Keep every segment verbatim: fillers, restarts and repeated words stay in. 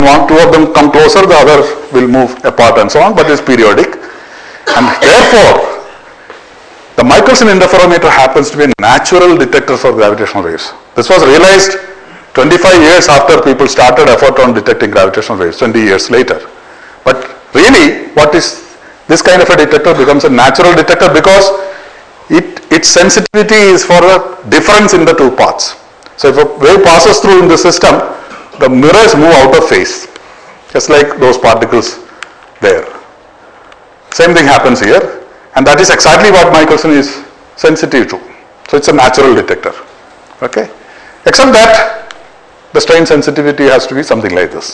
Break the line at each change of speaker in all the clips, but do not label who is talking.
one, two of them come closer, the other will move apart and so on, but it's periodic. And therefore, the Michelson interferometer happens to be a natural detector for gravitational waves. This was realized twenty-five years after people started effort on detecting gravitational waves, twenty years later. But really, what is this kind of a detector becomes a natural detector because it, its sensitivity is for the difference in the two paths. So if a wave passes through in the system, the mirrors move out of phase, just like those particles there. Same thing happens here. And that is exactly what Michelson is sensitive to. So it's a natural detector. Okay? Except that the strain sensitivity has to be something like this.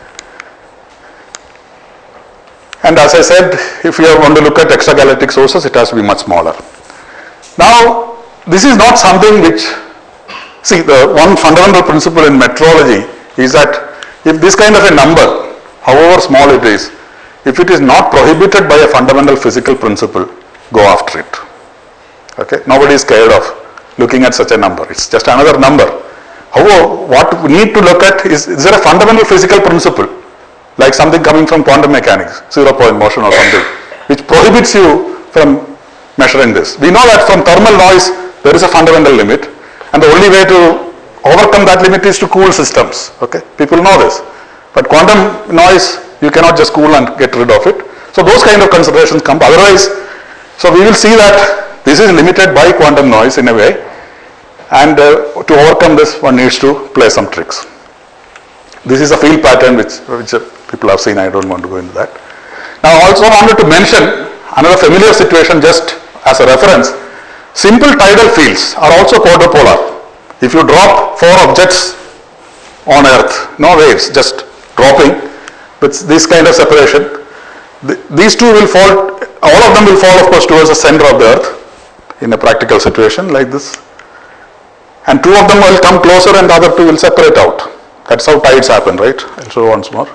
And as I said, if you want to look at extragalactic sources, it has to be much smaller. Now, this is not something which, see, the one fundamental principle in metrology is that if this kind of a number, however small it is, if it is not prohibited by a fundamental physical principle, go after it. Okay? Nobody is scared of looking at such a number. It's just another number. However, what we need to look at is, is there a fundamental physical principle, like something coming from quantum mechanics, zero point motion or something, which prohibits you from measuring this. We know that from thermal noise, there is a fundamental limit, and the only way to overcome that limit is to cool systems. Okay? People know this. But quantum noise, you cannot just cool and get rid of it. So those kind of considerations come. Otherwise, so we will see that this is limited by quantum noise in a way, and uh, to overcome this one needs to play some tricks. This is a field pattern which, which uh, people have seen. I don't want to go into that. Now I also wanted to mention another familiar situation just as a reference. Simple tidal fields are also quadrupolar. If you drop four objects on Earth, no waves, just dropping with this kind of separation, the, these two will fall, all of them will fall of course towards the center of the Earth in a practical situation like this, and two of them will come closer and the other two will separate out. That's how tides happen, right? I'll show once more.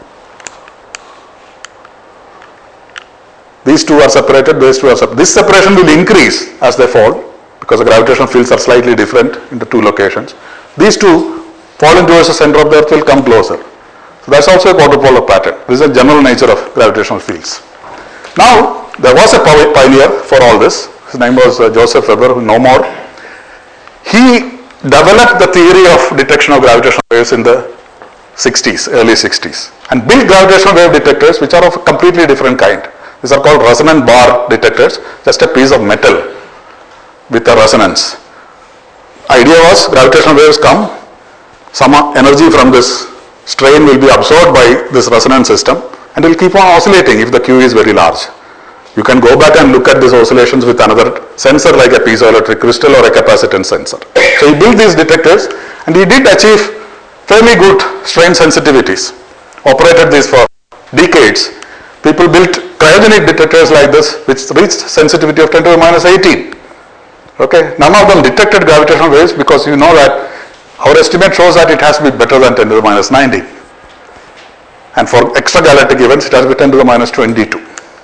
These two are separated, these two are separated. This separation will increase as they fall because the gravitational fields are slightly different in the two locations. These two falling towards the center of the Earth will come closer. So that's also a quadrupolar pattern. This is the general nature of gravitational fields. Now, there was a pioneer for all this. His name was uh, Joseph Weber, no more. He developed the theory of detection of gravitational waves in the sixties, early sixties, and built gravitational wave detectors which are of a completely different kind. These are called resonant bar detectors, just a piece of metal with a resonance. Idea was gravitational waves come, some energy from this strain will be absorbed by this resonance system and it will keep on oscillating if the Q is very large. You can go back and look at these oscillations with another sensor like a piezoelectric crystal or a capacitance sensor. So he built these detectors and he did achieve fairly good strain sensitivities. Operated these for decades. People built cryogenic detectors like this which reached sensitivity of ten to the minus eighteen. Okay, none of them detected gravitational waves because you know that our estimate shows that it has to be better than ten to the minus nineteen. And for extragalactic events, it has to be ten to the minus twenty-two.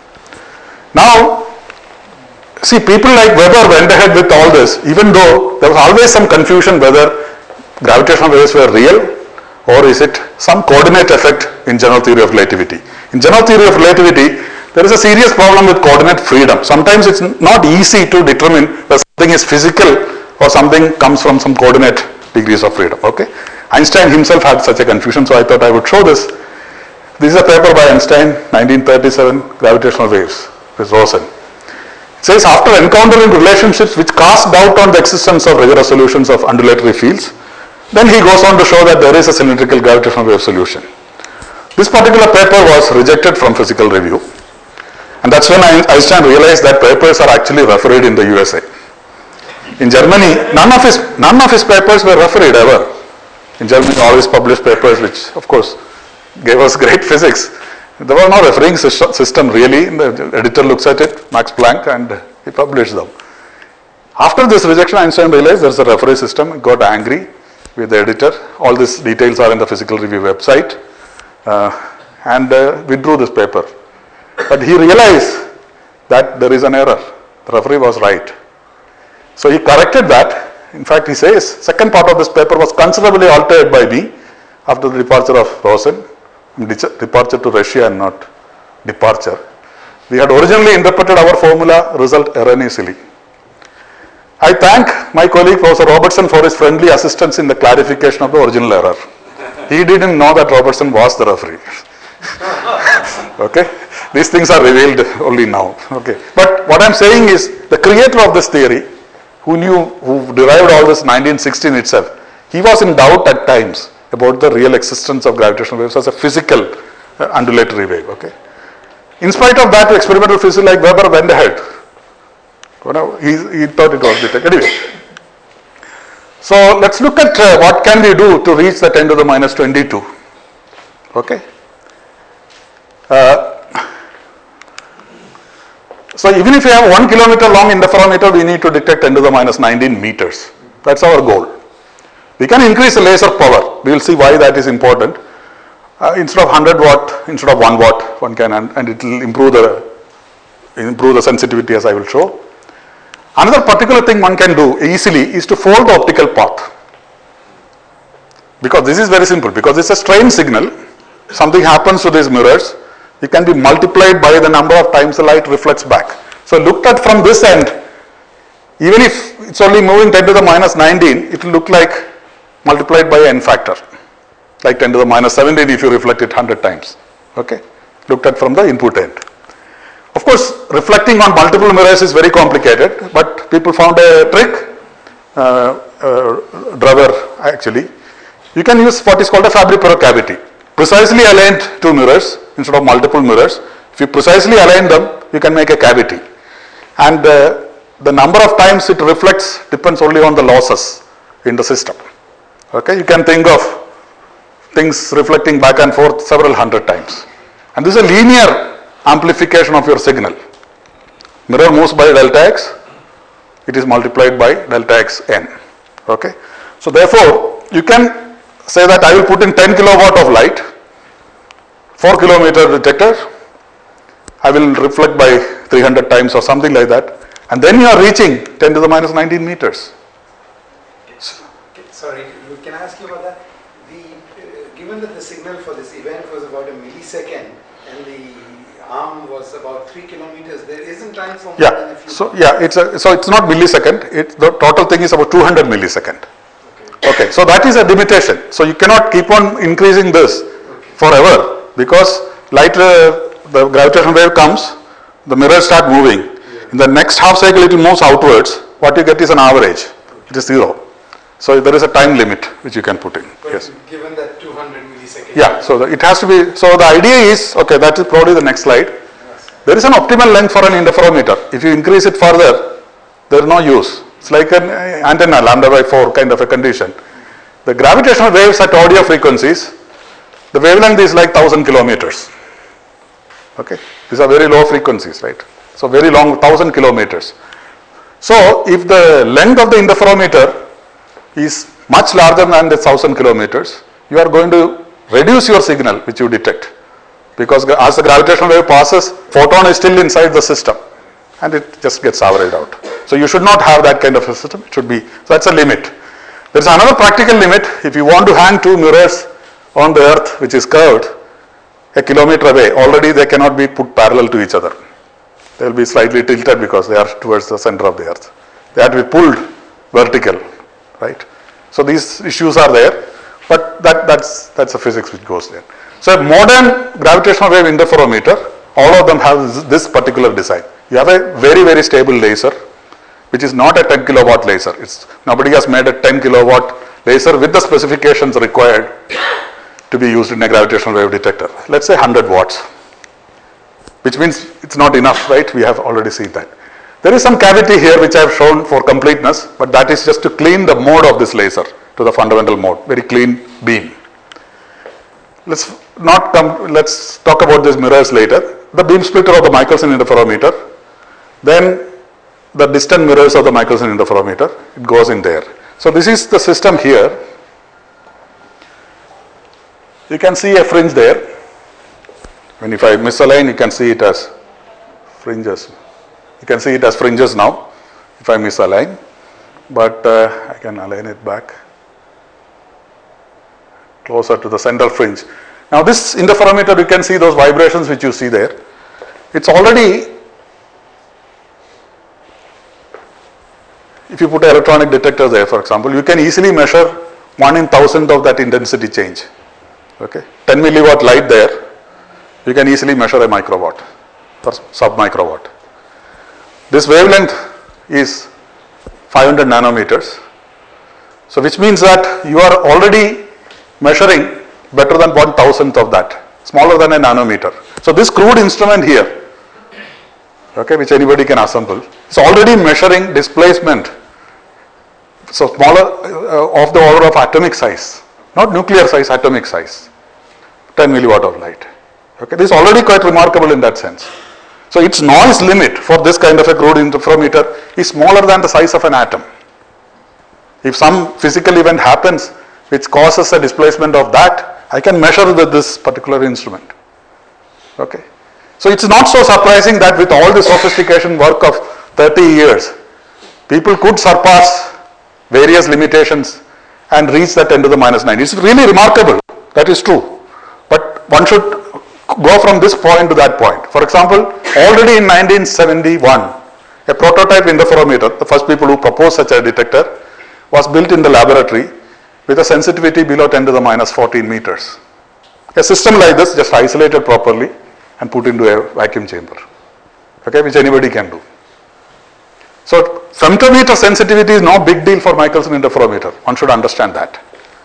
Now, see, people like Weber went ahead with all this, even though there was always some confusion whether gravitational waves were real or is it some coordinate effect in general theory of relativity. In general theory of relativity, there is a serious problem with coordinate freedom. Sometimes it's not easy to determine whether something is physical or something comes from some coordinate degrees of freedom. Okay? Einstein himself had such a confusion, so I thought I would show this. This is a paper by Einstein, nineteen thirty-seven, Gravitational Waves, with Rosen. It says, after encountering relationships which cast doubt on the existence of regular solutions of undulatory fields, then he goes on to show that there is a cylindrical gravitational wave solution. This particular paper was rejected from Physical Review, and that's when Einstein realized that papers are actually refereed in the U S A. In Germany, none of his, none of his papers were refereed ever. In Germany, all his published papers, which of course gave us great physics, there was no refereeing system really. The editor looks at it, Max Planck, and he published them. After this rejection, Einstein realized there's a referee system, got angry with the editor. All these details are in the Physical Review website, uh, and uh, withdrew this paper. But he realized that there is an error. The referee was right. So he corrected that. In fact, he says, second part of this paper was considerably altered by me after the departure of Rosen. departure to Russia and not departure. We had originally interpreted our formula result erroneously. I thank my colleague Professor Robertson for his friendly assistance in the clarification of the original error. He didn't know that Robertson was the referee. Okay, these things are revealed only now. Okay, but what I'm saying is the creator of this theory, who knew, who derived all this in nineteen sixteen itself, he was in doubt at times about the real existence of gravitational waves as a physical uh, undulatory wave. Okay, in spite of that, experimental physicists like Weber went ahead. You know, he, he thought it was detected. Anyway, so let's look at uh, what can we do to reach the ten to the minus twenty-two. Okay. Uh, so even if you have one kilometer long interferometer, we need to detect ten to the minus nineteen meters. That's our goal. We can increase the laser power. We will see why that is important. Uh, instead of one hundred watt, instead of one watt, one can, and, and it will improve the improve the sensitivity, as I will show. Another particular thing one can do easily is to fold the optical path. Because this is very simple, because it's a strain signal, something happens to these mirrors, it can be multiplied by the number of times the light reflects back. So looked at from this end, even if it's only moving ten to the minus nineteen, it will look like multiplied by n factor, like ten to the minus seventeen if you reflect it one hundred times. Okay, looked at from the input end. Of course, reflecting on multiple mirrors is very complicated, but people found a trick, uh, uh, Drever actually. You can use what is called a Fabry-Perot cavity. Precisely aligned two mirrors instead of multiple mirrors. If you precisely align them, you can make a cavity. And uh, the number of times it reflects depends only on the losses in the system. Okay, you can think of things reflecting back and forth several hundred times. And this is a linear amplification of your signal. Mirror moves by delta x, it is multiplied by delta x n. Okay, so therefore you can say that I will put in ten kilowatt of light, four kilometer detector, I will reflect by three hundred times or something like that, and then you are reaching ten to the minus nineteen meters.
Sorry, can I ask you about that? The, uh, given that the signal for this event was about a millisecond and the arm was about three kilometers, there isn't time for more
yeah.
than a few.
So yeah, it's a, so it's not millisecond. It the total thing is about two hundred millisecond. Okay. Okay. So that is a limitation. So you cannot keep on increasing this okay. forever, because light, uh, the gravitational wave comes, the mirrors start moving. Yeah. In the next half cycle, it moves outwards. What you get is an average. Okay. It is zero. So there is a time limit which you can put in.
But
yes.
Given that two hundred milliseconds.
Yeah. So the, it has to be. So the idea is, okay, that is probably the next slide. Yes. There is an optimal length for an interferometer. If you increase it further, there is no use. It's like an antenna, lambda by four kind of a condition. The gravitational waves at audio frequencies, the wavelength is like thousand kilometers. Okay. These are very low frequencies, right? So very long, thousand kilometers. So if the length of the interferometer is much larger than the thousand kilometers, you are going to reduce your signal which you detect, because as the gravitational wave passes, photon is still inside the system and it just gets averaged out. So you should not have that kind of a system. It should be, so that's a limit. There is another practical limit. If you want to hang two mirrors on the earth which is curved a kilometer away, already they cannot be put parallel to each other. They will be slightly tilted because they are towards the center of the earth. They have to be pulled vertical. Right? So these issues are there, but that, that's, that's a physics which goes there. So a modern gravitational wave interferometer, all of them have this particular design. You have a very, very stable laser, which is not a ten kilowatt laser. It's, nobody has made a ten kilowatt laser with the specifications required to be used in a gravitational wave detector. Let's say one hundred watts, which means it's not enough, right? We have already seen that. There is some cavity here which I have shown for completeness, but that is just to clean the mode of this laser to the fundamental mode, very clean beam. Let's not come, let's talk about these mirrors later. The beam splitter of the Michelson interferometer, then the distant mirrors of the Michelson interferometer, it goes in there. So this is the system here. You can see a fringe there. When if I misalign, you can see it as fringes. You can see it as fringes now, if I misalign, but uh, I can align it back closer to the central fringe. Now this interferometer, you can see those vibrations which you see there. It's already, if you put an electronic detector there, for example, you can easily measure one in thousand of that intensity change. Okay, ten milliwatt light there, you can easily measure a microwatt or sub microwatt. This wavelength is five hundred nanometers. So which means that you are already measuring better than one thousandth of that, smaller than a nanometer. So this crude instrument here, okay, which anybody can assemble, is already measuring displacement, so smaller uh, of the order of atomic size, not nuclear size, atomic size, ten milliwatt of light. Okay, this is already quite remarkable in that sense. So its noise limit for this kind of a crude interferometer is smaller than the size of an atom. If some physical event happens which causes a displacement of that, I can measure with this particular instrument. Okay. So it's not so surprising that with all the sophistication work of thirty years, people could surpass various limitations and reach that ten to the minus nine. It's really remarkable. That is true. But one should go from this point to that point. For example, already in nineteen seventy-one, a prototype interferometer, the first people who proposed such a detector, was built in the laboratory with a sensitivity below ten to the minus fourteen meters. A system like this, just isolated properly and put into a vacuum chamber, okay, which anybody can do. So femtometer sensitivity is no big deal for Michelson interferometer. One should understand that.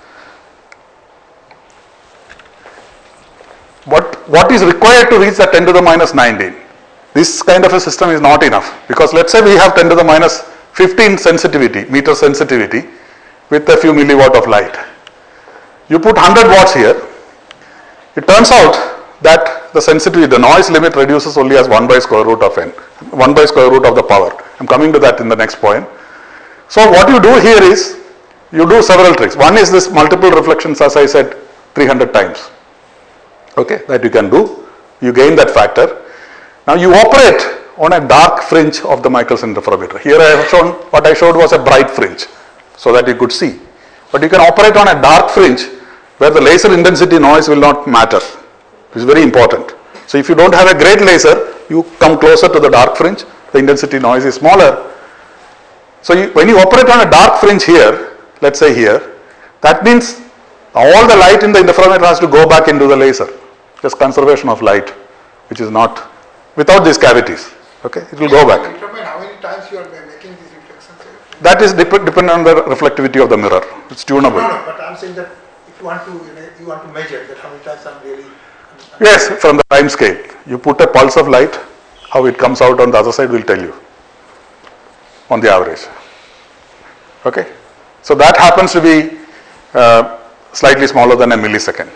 What, what is required to reach that ten to the minus nineteen? This kind of a system is not enough, because let's say we have ten to the minus fifteen sensitivity, meter sensitivity with a few milliwatt of light. You put one hundred watts here, it turns out that the sensitivity, the noise limit reduces only as one by square root of n, one by square root of the power. I'm coming to that in the next point. So what you do here is, you do several tricks. One is this multiple reflections, as I said, three hundred times. Okay, that you can do. You gain that factor. Now you operate on a dark fringe of the Michelson interferometer. Here I have shown, what I showed was a bright fringe, so that you could see. But you can operate on a dark fringe where the laser intensity noise will not matter. This is very important. So if you don't have a great laser, you come closer to the dark fringe, the intensity noise is smaller. So you, when you operate on a dark fringe here, let's say here, that means all the light in the interferometer has to go back into the laser. Just conservation of light, which is not, without these cavities. Okay, it will go back.
Determine how many times you are making these reflections?
That is dep dependent on the reflectivity of the mirror. It's tunable.
No, no, but I'm saying that if you want to, you, know, you want to measure that how many times I'm really. I'm
Yes, from the time scale. You put a pulse of light, how it comes out on the other side will tell you on the average. Okay, so that happens to be uh, slightly smaller than a millisecond.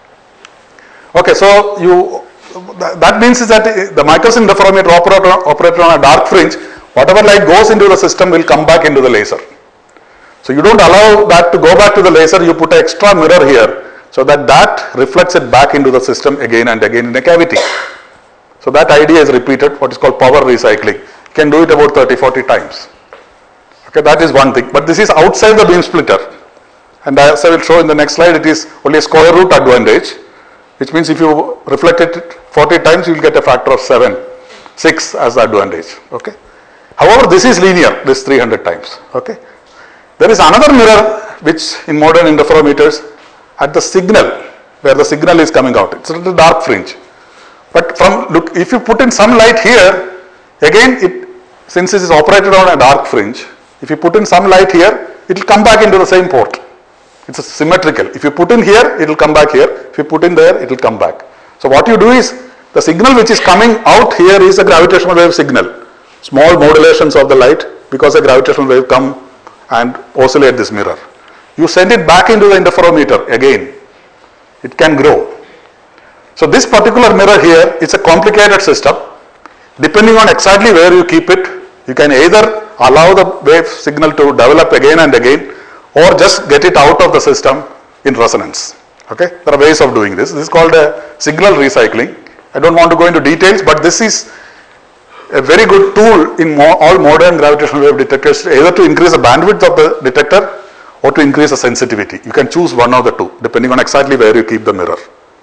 Okay, so you, that means is that the Michelson interferometer operated on, operated on a dark fringe, whatever light goes into the system will come back into the laser. So you don't allow that to go back to the laser, you put an extra mirror here so that that reflects it back into the system again and again in a cavity. So that idea is repeated, what is called power recycling. You can do it about thirty to forty times. Okay, that is one thing. But this is outside the beam splitter. And as I will show in the next slide, it is only a square root advantage, which means if you reflect it forty times, you will get a factor of seven, six as the advantage. Okay. However, this is linear, this three hundred times. Okay. There is another mirror which in modern interferometers at the signal, where the signal is coming out. It's a dark fringe. But from, look, if you put in some light here, again, it, since it is operated on a dark fringe, if you put in some light here, it will come back into the same port. It's a symmetrical. If you put in here, it will come back here. If you put in there, it will come back. So what you do is, the signal which is coming out here is a gravitational wave signal. Small modulations of the light, because a gravitational wave come and oscillate this mirror. You send it back into the interferometer again. It can grow. So this particular mirror here, it's a complicated system. Depending on exactly where you keep it, you can either allow the wave signal to develop again and again, or just get it out of the system in resonance. Okay, there are ways of doing this. This is called a signal recycling. I don't want to go into details, but this is a very good tool in mo all modern gravitational wave detectors, either to increase the bandwidth of the detector or to increase the sensitivity. You can choose one of the two, depending on exactly where you keep the mirror.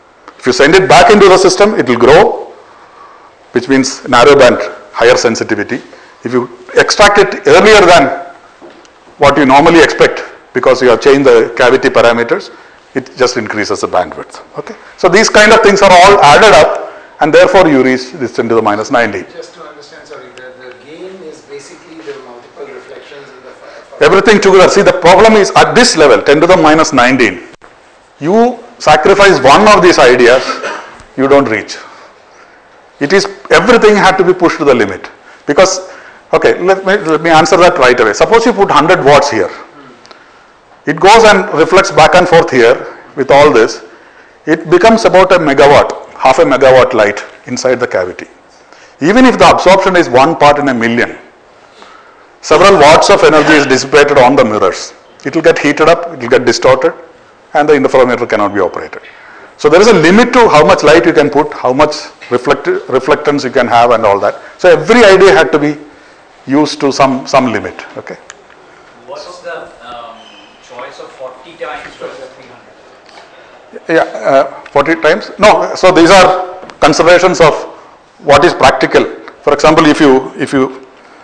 If you send it back into the system, it will grow, which means narrow band, higher sensitivity. If you extract it earlier than what you normally expect, because you have changed the cavity parameters, it just increases the bandwidth. Okay. So these kind of things are all added up, and therefore you reach this ten to the minus nineteen.
Just to understand, sorry, the, the gain is basically the multiple reflections in the fire.
Everything together. See, the problem is at this level, ten to the minus nineteen, you sacrifice one of these ideas, you don't reach. It is, everything had to be pushed to the limit. Because, okay, let me, let me answer that right away. Suppose you put one hundred watts here. It goes and reflects back and forth here with all this. It becomes about a megawatt, half a megawatt light inside the cavity. Even if the absorption is one part in a million, several watts of energy is dissipated on the mirrors. It will get heated up, it will get distorted, and the interferometer cannot be operated. So there is a limit to how much light you can put, how much reflect, reflectance you can have and all that. So every idea had to be used to some, some limit. Okay.
What's the um, choice of forty times versus three hundred?
Yeah, uh, forty times? No, so these are considerations of what is practical. For example, if you, if you,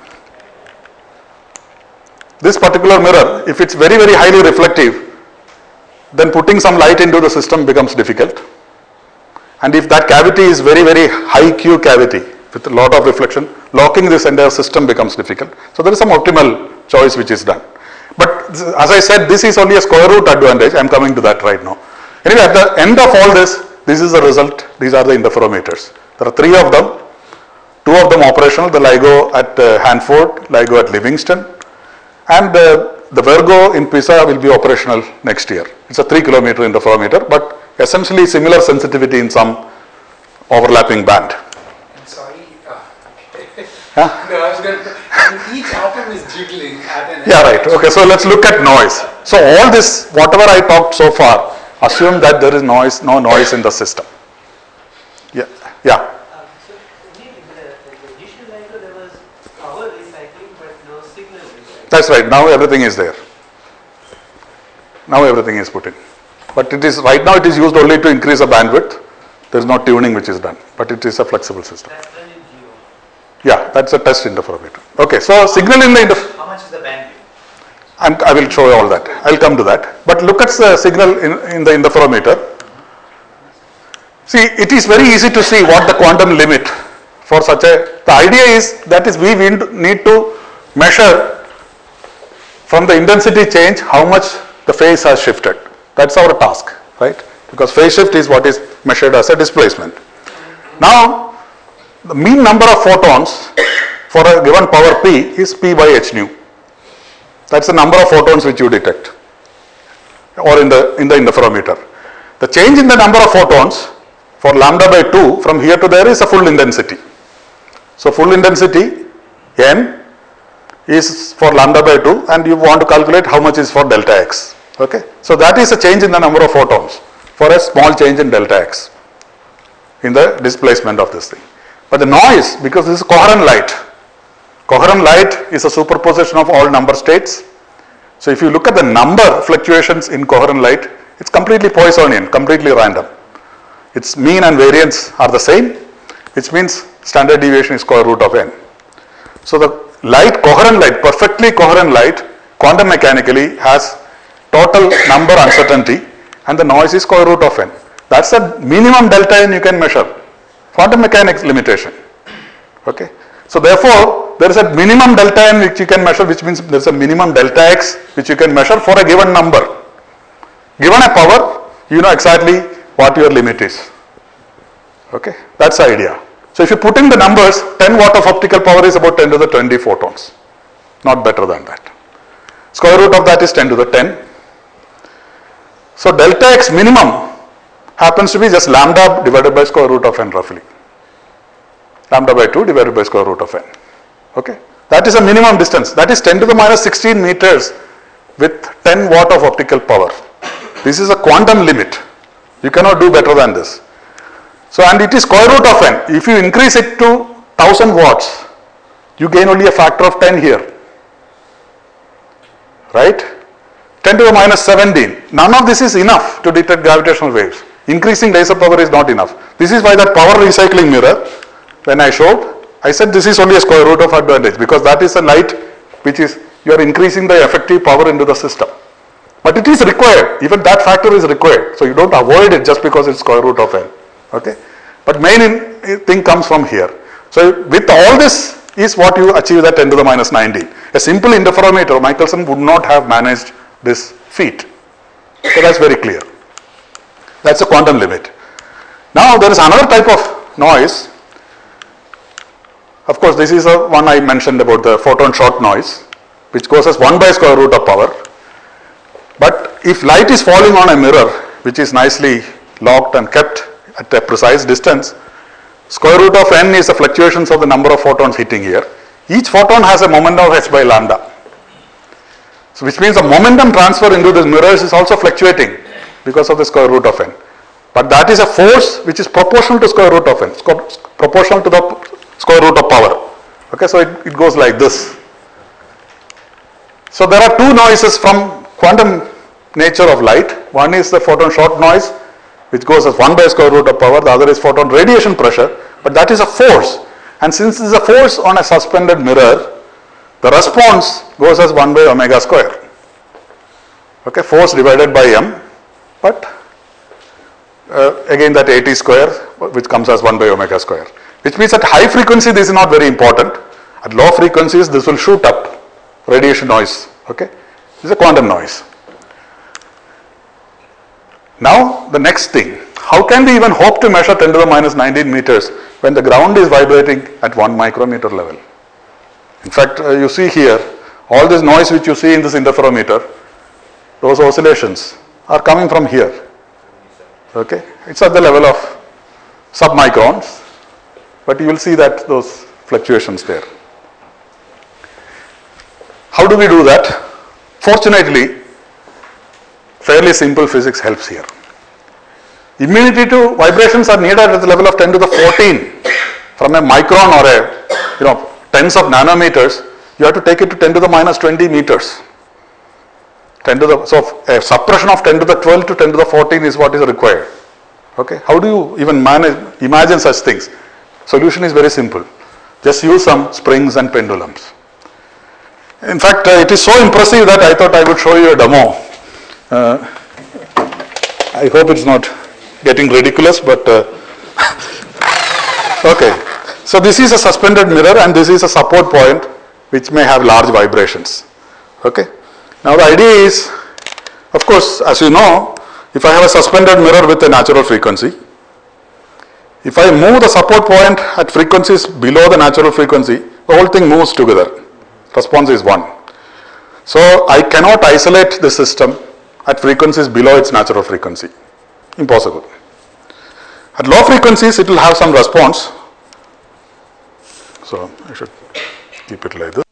this particular mirror, if it's very, very highly reflective, then putting some light into the system becomes difficult. And if that cavity is very, very high Q cavity with a lot of reflection, locking this entire system becomes difficult. So there is some optimal choice which is done. But as I said, this is only a square root advantage. I am coming to that right now. Anyway, at the end of all this, this is the result. These are the interferometers. There are three of them. Two of them operational, the LIGO at uh, Hanford, LIGO at Livingston, and uh, the Virgo in Pisa will be operational next year. It's a three kilometer interferometer, but essentially similar sensitivity in some overlapping band.
I'm sorry. Uh,
Huh?
no, I was going to, each atom is jiggling at an
Yeah, right. Okay, so let's look at noise. So all this, whatever I talked so far, assume that there is noise, no noise in the system. Yeah, yeah.
Um, so in the, in the initial LIGO there was power recycling but no signal recycling.
That's right. Now everything is there. Now everything is put in. But it is, right now it is used only to increase the bandwidth. There is no tuning which is done, but it is a flexible system.
That's done in Geo.
Yeah, that's a test interferometer. Okay, so signal in the interferometer.
How much is the bandwidth?
I'm, I will show you all that. I'll come to that. But look at the signal in, in the interferometer. See, it is very easy to see what the quantum limit for such a, the idea is that is we need to measure from the intensity change how much the phase has shifted. That's our task, right? Because phase shift is what is measured as a displacement. Now, the mean number of photons for a given power P is P by h nu. That's the number of photons which you detect, or in the in the interferometer. The change in the number of photons for lambda by two from here to there is a full intensity. So full intensity n is for lambda by two, and you want to calculate how much is for delta x. Okay, so that is a change in the number of photons for a small change in delta x in the displacement of this thing. But the noise, because this is coherent light, coherent light is a superposition of all number states. So if you look at the number fluctuations in coherent light, it's completely Poissonian, completely random. Its mean and variance are the same, which means standard deviation is square root of n. So the light, coherent light, perfectly coherent light, quantum mechanically has total number uncertainty, and the noise is square root of n. That's the minimum delta n you can measure. Quantum mechanics limitation. Okay. So therefore, there is a minimum delta n which you can measure, which means there is a minimum delta x which you can measure for a given number. Given a power, you know exactly what your limit is. Okay. That's the idea. So if you put in the numbers, ten watt of optical power is about ten to the twenty photons. Not better than that. Square root of that is ten to the ten. So delta x minimum happens to be just lambda divided by square root of n roughly. Lambda by two divided by square root of n. Okay. That is a minimum distance. That is ten to the minus sixteen meters with ten watt of optical power. This is a quantum limit. You cannot do better than this. So, and it is square root of n. If you increase it to one thousand watts, you gain only a factor of ten here. Right? ten to the minus seventeen. None of this is enough to detect gravitational waves. Increasing laser power is not enough. This is why that power recycling mirror, when I showed, I said this is only a square root of advantage, because that is a light which is, you are increasing the effective power into the system. But it is required, even that factor is required. So you don't avoid it just because it's square root of n. Okay? But main in, thing comes from here. So with all this is what you achieve at ten to the minus nineteen. A simple interferometer, Michelson would not have managed this feat. So that's very clear. That's a quantum limit. Now there is another type of noise. Of course, this is the one I mentioned about the photon shot noise, which goes as one by square root of power. But if light is falling on a mirror, which is nicely locked and kept at a precise distance, square root of n is the fluctuations of the number of photons hitting here. Each photon has a momentum of h by lambda. So which means the momentum transfer into the mirrors is also fluctuating because of the square root of n. But that is a force which is proportional to square root of n, proportional to the square root of power. Okay, so it, it goes like this. So there are two noises from quantum nature of light. One is the photon shot noise, which goes as one by square root of power. The other is photon radiation pressure, but that is a force. And since it is a force on a suspended mirror, the response goes as one by omega square. Okay, force divided by m, but uh, again that AT square, which comes as one by omega square. Which means at high frequency this is not very important. At low frequencies this will shoot up, radiation noise. Okay, this is a quantum noise. Now the next thing, how can we even hope to measure ten to the minus nineteen meters when the ground is vibrating at one micrometer level? In fact, uh, you see here, all this noise which you see in this interferometer, those oscillations are coming from here. Okay, it's at the level of submicrons, but you will see that those fluctuations there. How do we do that? Fortunately, fairly simple physics helps here. Immunity to vibrations are needed at the level of ten to the fourteen. From a micron or a, you know, tens of nanometers, you have to take it to ten to the minus twenty meters. ten to the, so a suppression of ten to the twelve to ten to the fourteen is what is required. Okay, how do you even manage, imagine such things? Solution is very simple. Just use some springs and pendulums. In fact, uh, it is so impressive that I thought I would show you a demo. Uh, I hope it's not getting ridiculous, but uh, okay. So this is a suspended mirror and this is a support point which may have large vibrations. Okay. Now the idea is, of course, as you know, if I have a suspended mirror with a natural frequency, if I move the support point at frequencies below the natural frequency, the whole thing moves together. Response is one. So I cannot isolate the system at frequencies below its natural frequency. Impossible. At low frequencies, it will have some response. So I should keep it like this.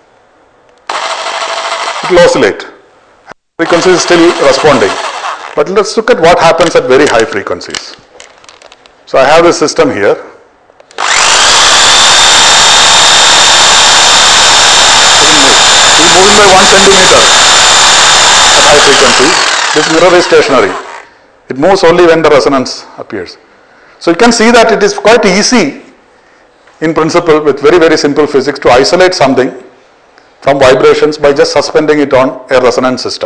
It will oscillate. Frequency is still responding. But let's look at what happens at very high frequencies. So I have this system here. It will move by one centimeter at high frequency. This mirror is stationary. It moves only when the resonance appears. So you can see that it is quite easy in principle with very very simple physics to isolate something from vibrations by just suspending it on a resonance system.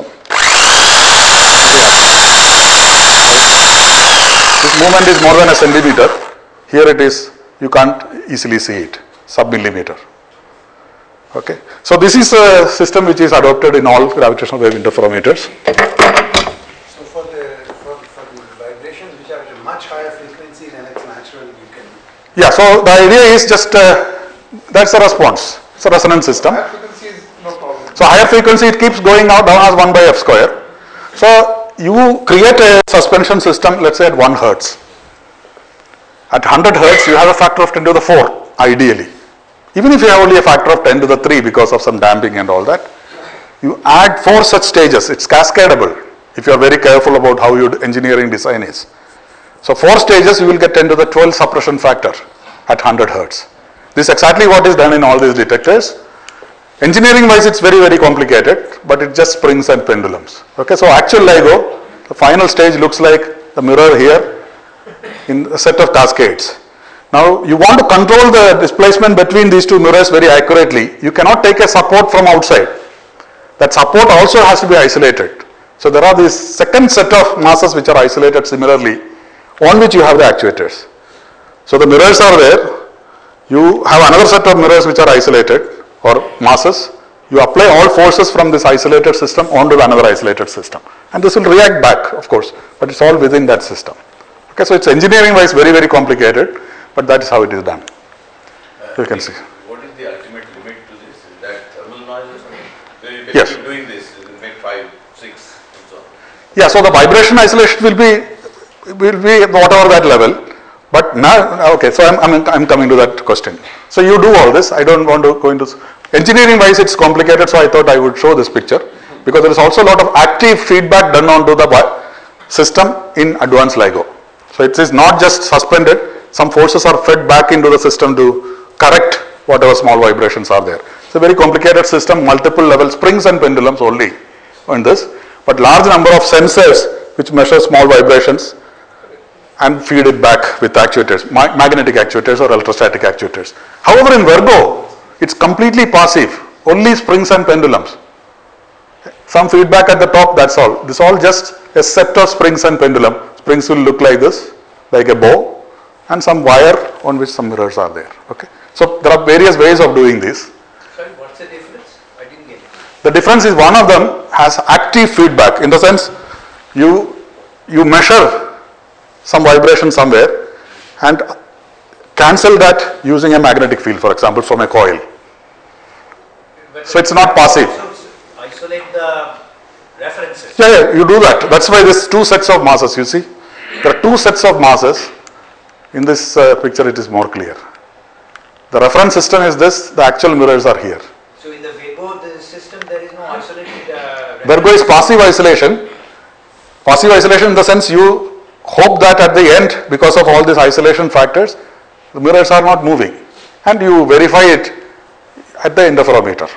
This movement is more than a centimeter. Here it is, you can't easily see it, sub-millimeter. Okay. So this is a system which is adopted in all gravitational wave interferometers.
So for the, for, for the vibrations which are at a much higher frequency than its natural, you can...
Yeah, so the idea is just, uh, that's a response. It's a resonance system.
Higher frequency is no problem.
So higher frequency, it keeps going out down as one by f square. So you create a suspension system, let's say at one hertz. At one hundred hertz, you have a factor of ten to the four, ideally. Even if you have only a factor of ten to the three because of some damping and all that, you add four such stages. It's cascadable if you are very careful about how your engineering design is. So four stages, you will get ten to the twelve suppression factor at one hundred hertz. This is exactly what is done in all these detectors. Engineering wise, it's very very complicated, but it just springs and pendulums. Okay, so actual LIGO, the final stage looks like the mirror here in a set of cascades. Now you want to control the displacement between these two mirrors very accurately. You cannot take a support from outside. That support also has to be isolated. So there are this second set of masses which are isolated similarly, on which you have the actuators. So the mirrors are there. You have another set of mirrors which are isolated or masses. You apply all forces from this isolated system onto another isolated system. And this will react back, of course, but it's all within that system. Okay, so it's engineering wise very, very complicated, but that is how it is done.
Uh,
you can see.
What is the ultimate limit to this? Is that thermal noise or something? So you can
Yes.
keep doing this, you can make five, six, and so on.
Yeah, so the vibration isolation will be will be whatever that level. But now, okay, so I'm, I'm, I'm coming to that question. So you do all this. I don't want to go into engineering wise, it's complicated, so I thought I would show this picture because there is also a lot of active feedback done onto the system in advanced LIGO. So it is not just suspended. Some forces are fed back into the system to correct whatever small vibrations are there. It's a very complicated system, multiple level springs and pendulums only on this, but large number of sensors which measure small vibrations and feed it back with actuators, ma magnetic actuators or electrostatic actuators. However, in Virgo, it's completely passive, only springs and pendulums. Some feedback at the top, that's all. This is all just a set of springs and pendulum. Springs will look like this, like a bow, and some wire on which some mirrors are there. Okay. So there are various ways of doing this.
Sorry, what's the difference? I didn't get it.
The difference is one of them has active feedback, in the sense you you measure some vibration somewhere and cancel that using a magnetic field, for example, from a coil.
But
So it's not passive.
also isolate the references.
Yeah, yeah, you do that. That's why there's two sets of masses, you see. There are two sets of masses. In this uh, picture it is more clear. The reference system is this, the actual mirrors are here.
So in the Virgo the system there is no isolated uh,
Virgo is passive isolation. Passive isolation in the sense you hope that at the end, because of all these isolation factors, the mirrors are not moving. And you verify it at the interferometer.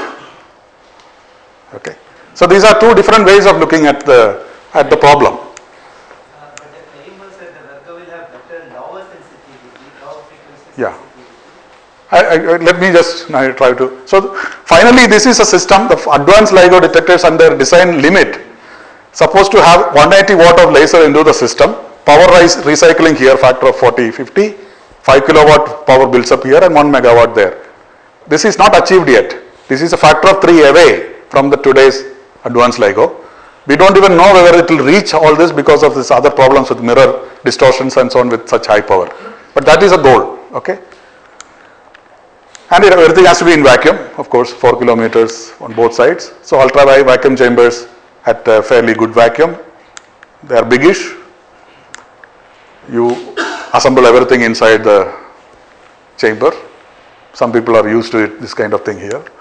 Okay. So these are two different ways of looking at the at the problem.
Uh, but the claim was that the Virgo will have better lower sensitivity, lower frequency
Yeah.
sensitivity.
I, I, let me just now try to. So finally, this is a system. The advanced LIGO detectors and their design limit supposed to have one hundred eighty watt of laser into the system. Power rise, recycling here factor of forty, fifty. five kilowatt power builds up here and one megawatt there. This is not achieved yet. This is a factor of three away from the today's advanced LIGO. We don't even know whether it will reach all this because of this other problems with mirror distortions and so on with such high power. But that is a goal. Okay. And it, everything has to be in vacuum, of course, four kilometers on both sides. So ultra high vacuum chambers at a fairly good vacuum. They are biggish. You assemble everything inside the chamber. Some people are used to it, this kind of thing here.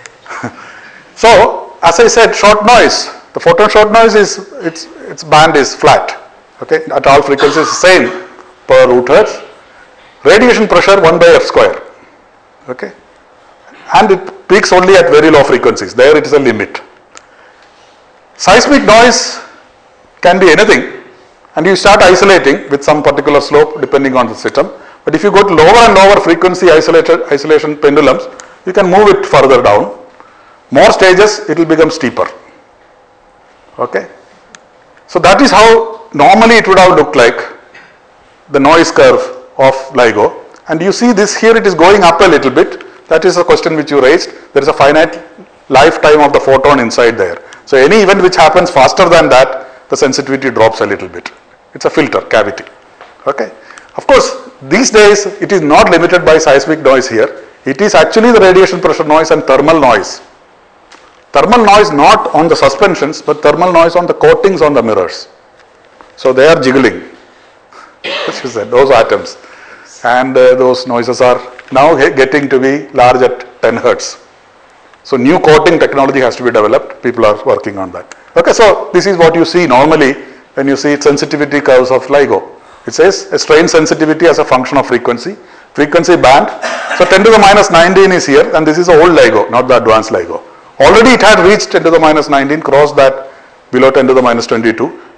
So, as I said, short noise. The photon short noise is, its, its band is flat. Okay, at all frequencies same per root hertz. Radiation pressure one by f square. Okay, and it peaks only at very low frequencies. There it is a limit. Seismic noise can be anything, and you start isolating with some particular slope depending on the system. But if you go to lower and lower frequency isolated isolation pendulums, you can move it further down. More stages, it will become steeper. Okay, so that is how normally it would have looked like, the noise curve of LIGO. And you see this here, it is going up a little bit. That is a question which you raised. There is a finite lifetime of the photon inside there. So any event which happens faster than that, the sensitivity drops a little bit. It's a filter cavity. Okay. Of course, these days it is not limited by seismic noise here. It is actually the radiation pressure noise and thermal noise. Thermal noise not on the suspensions, but thermal noise on the coatings on the mirrors. So they are jiggling. As you said, those atoms. And uh, those noises are now getting to be large at ten hertz. So new coating technology has to be developed. People are working on that. Okay, so this is what you see normally when you see sensitivity curves of LIGO. It says a strain sensitivity as a function of frequency, frequency band. So ten to the minus nineteen is here, and this is the old LIGO, not the advanced LIGO. Already it had reached ten to the minus nineteen, crossed that below ten to the minus twenty-two.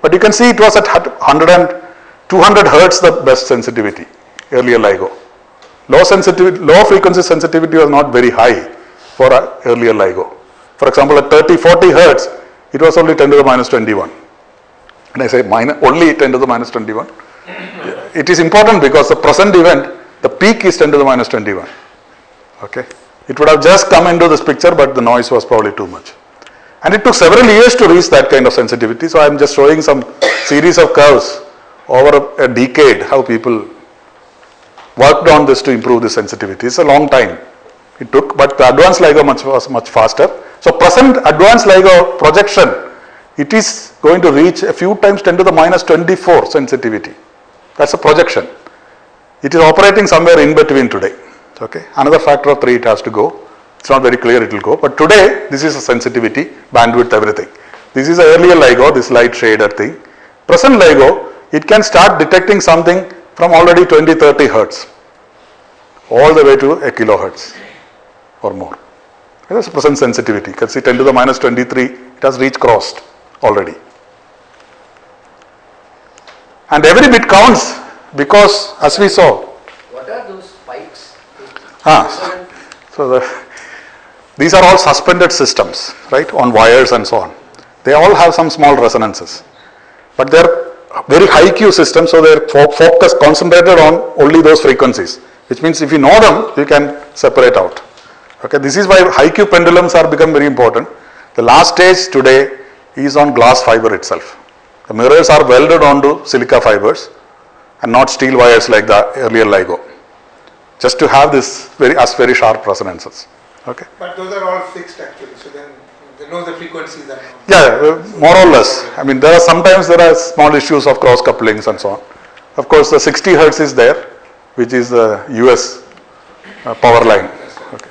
But you can see it was at one hundred and two hundred hertz the best sensitivity, earlier LIGO. Low sensitivity, low frequency sensitivity was not very high for uh, earlier LIGO. For example, at thirty, forty hertz, it was only ten to the minus twenty-one. And I say minus, only ten to the minus twenty-one. It is important because the present event, the peak is ten to the minus twenty-one. Okay. It would have just come into this picture, but the noise was probably too much. And it took several years to reach that kind of sensitivity. So I am just showing some series of curves over a, a decade, how people worked on this to improve the sensitivity. It's a long time it took, but the advanced LIGO much, was much faster. So present advanced LIGO projection, it is going to reach a few times ten to the minus twenty-four sensitivity. That's a projection. It is operating somewhere in between today. Okay. Another factor of three it has to go. It's not very clear it will go, but today this is a sensitivity, bandwidth, everything. This is a earlier LIGO, this light shader thing. Present LIGO, it can start detecting something from already twenty, thirty hertz, all the way to a kilohertz or more. That's present sensitivity. You can see ten to the minus twenty-three, it has reached crossed already. And every bit counts because as we saw.
What are those spikes?
Ah, so the, these are all suspended systems, right, on wires and so on. They all have some small resonances, but they are very high Q systems, so they are fo focused, concentrated on only those frequencies, which means if you know them, you can separate out. Okay, this is why high Q pendulums are become very important. The last stage today is on glass fiber itself. The mirrors are welded onto silica fibers and not steel wires like the earlier LIGO, just to have this very as very sharp resonances. Okay.
But those are all fixed actually, so then they know the frequencies are known.
Yeah, uh, more or less. I mean, there are sometimes there are small issues of cross couplings and so on. Of course, the sixty hertz is there, which is the U S uh, power line. Okay.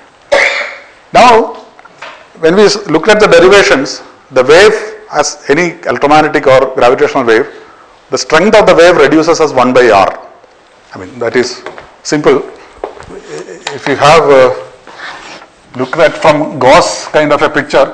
Now, when we look at the derivations, the wave as any electromagnetic or gravitational wave, the strength of the wave reduces as one by R. I mean, that is simple. If you have uh, look at from Gauss kind of a picture,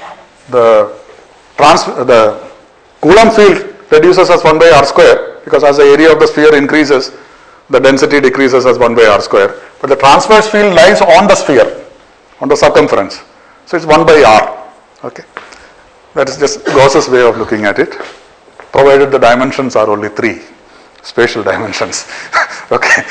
the trans the Coulomb field reduces as one by R square, because as the area of the sphere increases, the density decreases as one by R square. But the transverse field lies on the sphere, on the circumference. So it's one by R. Okay. That is just Gauss's way of looking at it, provided the dimensions are only three, spatial dimensions. Okay.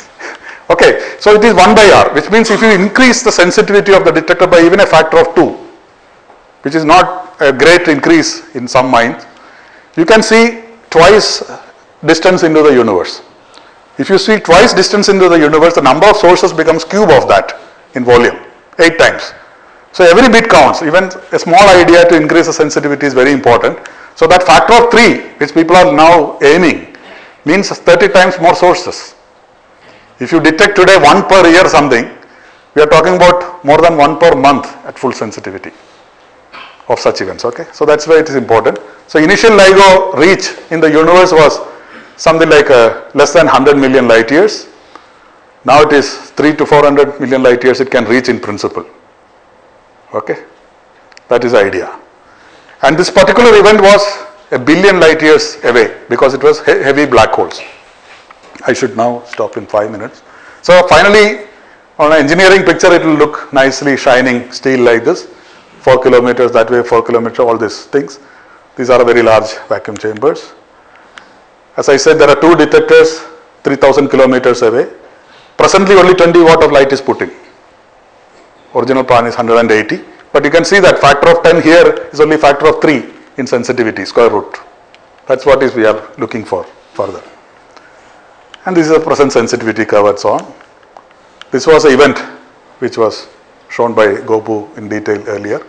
Okay, so it is one by R, which means if you increase the sensitivity of the detector by even a factor of two, which is not a great increase in some minds, you can see twice distance into the universe. If you see twice distance into the universe, the number of sources becomes cube of that in volume, eight times. So every bit counts. Even a small idea to increase the sensitivity is very important. So that factor of three, which people are now aiming, means thirty times more sources. If you detect today one per year something, we are talking about more than one per month at full sensitivity of such events. Okay, so that's why it is important. So initial LIGO reach in the universe was something like uh, less than one hundred million light years. Now it is three to four hundred million light years it can reach in principle. Okay, that is the idea. And this particular event was a billion light years away because it was he heavy black holes. I should now stop in five minutes. So finally, on an engineering picture, it will look nicely shining steel like this, four kilometers that way, four kilometers, all these things. These are very large vacuum chambers. As I said, there are two detectors, three thousand kilometers away. Presently, only twenty watt of light is put in. Original plan is one hundred eighty, but you can see that factor of ten here is only factor of three in sensitivity, square root. That's what is we are looking for further. And this is a present sensitivity curve and so on. This was an event which was shown by Gopu in detail earlier.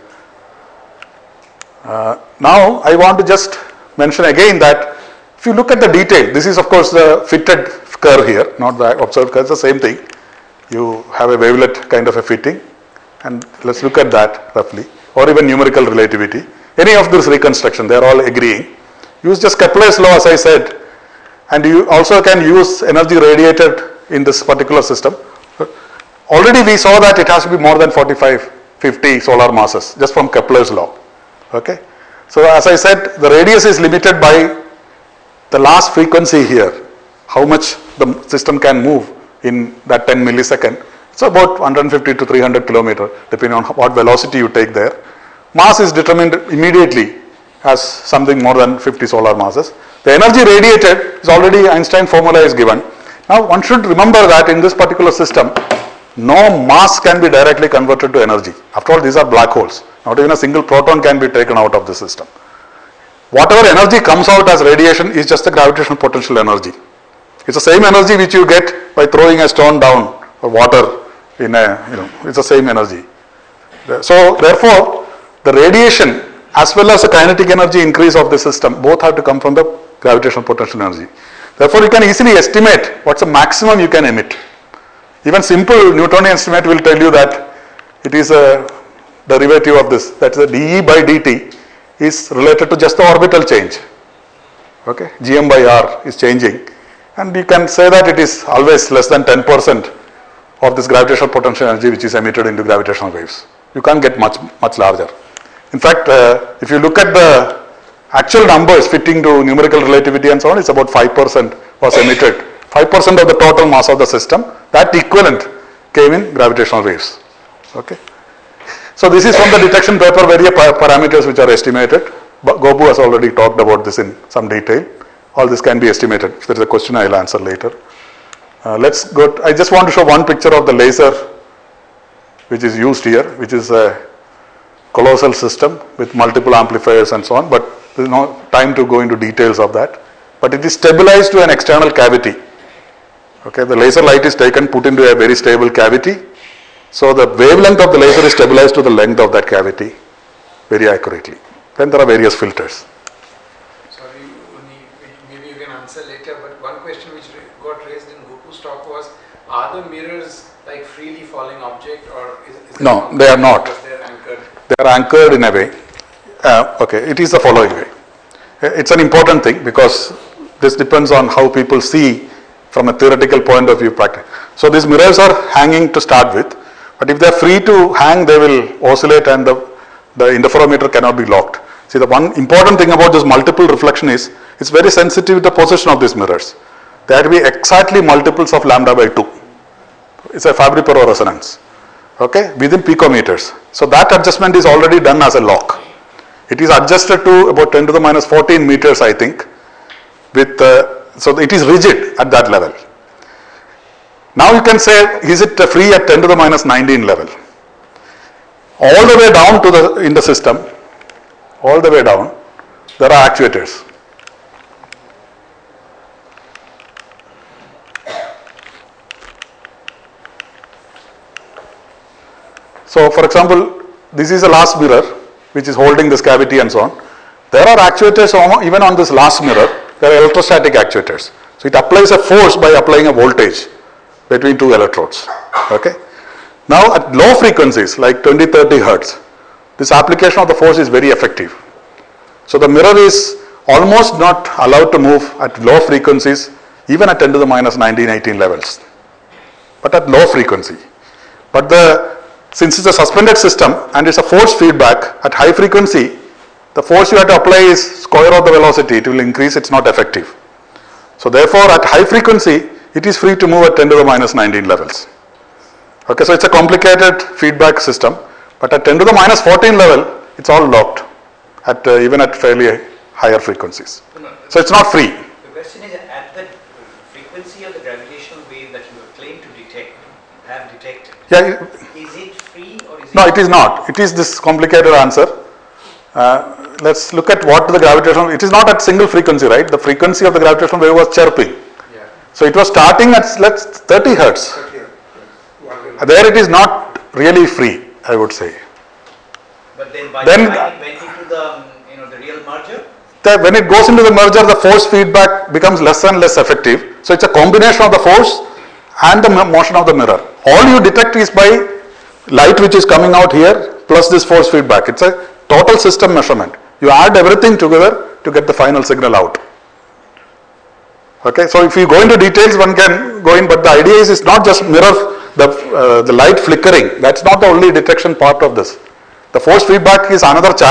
Uh, now I want to just mention again that if you look at the detail, this is of course the fitted curve here, not the observed curve, it's the same thing. You have a wavelet kind of a fitting, and let's look at that roughly, or even numerical relativity. Any of this reconstruction, they are all agreeing. Use just Kepler's law as I said, and you also can use energy radiated in this particular system. Already we saw that it has to be more than forty-five, fifty solar masses just from Kepler's law. Okay, So as I said, the radius is limited by the last frequency here, how much the system can move in that ten millisecond. It's about one hundred fifty to three hundred kilometer, depending on what velocity you take there. Mass is determined immediately as something more than fifty solar masses. The energy radiated is already, Einstein formula is given. Now one should remember that in this particular system, no mass can be directly converted to energy. After all, these are black holes. Not even a single proton can be taken out of the system. Whatever energy comes out as radiation is just the gravitational potential energy. It's the same energy which you get by throwing a stone down or water in a, you know, it's the same energy. So therefore, the radiation as well as the kinetic energy increase of the system both have to come from the gravitational potential energy. Therefore, you can easily estimate what's the maximum you can emit. Even simple Newtonian estimate will tell you that it is a derivative of this, that is the dE by dt is related to just the orbital change. Okay, Gm by r is changing, and you can say that it is always less than ten percent of this gravitational potential energy which is emitted into gravitational waves. You can't get much much larger. In fact, uh, if you look at the actual numbers fitting to numerical relativity and so on, it's about five percent was emitted. five percent of the total mass of the system, that equivalent came in gravitational waves. Okay. So this is from the detection paper, various parameters which are estimated. But Gobu has already talked about this in some detail. All this can be estimated. If there is a question, I will answer later. Uh, let's go. To, I just want to show one picture of the laser which is used here, which is a colossal system with multiple amplifiers and so on, but there is no time to go into details of that. But it is stabilized to an external cavity. Okay, the laser light is taken, put into a very stable cavity. So the wavelength of the laser is stabilized to the length of that cavity very accurately. Then there are various filters.
Sorry, maybe you can answer later, but one question which got raised in Gopu's talk was, are the mirrors like freely falling object, or is, is
No, they are not.
Because they are anchored?
They are anchored in a way. Uh, okay, it is the following way. It's an important thing because this depends on how people see from a theoretical point of view practice. So these mirrors are hanging to start with, but if they are free to hang, they will oscillate and the, the interferometer cannot be locked. See, the one important thing about this multiple reflection is it's very sensitive to the position of these mirrors. They have to be exactly multiples of lambda by two. It's a Fabry-Perot resonance. Okay, within picometers. So that adjustment is already done as a lock. It is adjusted to about ten to the minus fourteen meters, I think, with uh, so it is rigid at that level. Now you can say, is it free at ten to the minus nineteen level? All the way down to the in the system, all the way down, there are actuators. So for example, this is a last mirror which is holding this cavity and so on. There are actuators even on this last mirror. There are electrostatic actuators. So it applies a force by applying a voltage between two electrodes. Okay. Now at low frequencies like twenty to thirty hertz, this application of the force is very effective. So the mirror is almost not allowed to move at low frequencies, even at ten to the minus nineteen, eighteen levels, but at low frequency. But the since it's a suspended system and it's a force feedback at high frequency, the force you have to apply is square of the velocity. It will increase, it's not effective. So therefore at high frequency, it is free to move at ten to the minus nineteen levels. Okay, so it's a complicated feedback system, but at ten to the minus fourteen level, it's all locked, at uh, even at fairly higher frequencies. So it's not free.
The question is, at the frequency of the gravitational wave that you have claimed to detect, have detected,
Yeah.
is it free or is it?
No, it is not. It is this complicated answer. Uh, let's look at what the gravitational, it is not at single frequency, right? The frequency of the gravitational wave was chirping.
Yeah.
So it was starting at let's thirty hertz. Uh, There it is not really free, I would say.
But then by
Then-
the time it went into the, um, you know, the real merger,
The, when it goes into the merger, the force feedback becomes less and less effective. So it's a combination of the force and the mo- motion of the mirror. All you detect is by light which is coming out here plus this force feedback. It's a total system measurement. You add everything together to get the final signal out. Okay, so if you go into details, one can go in, but the idea is it's not just mirror, the, uh, the light flickering. That's not the only detection part of this. The force feedback is another channel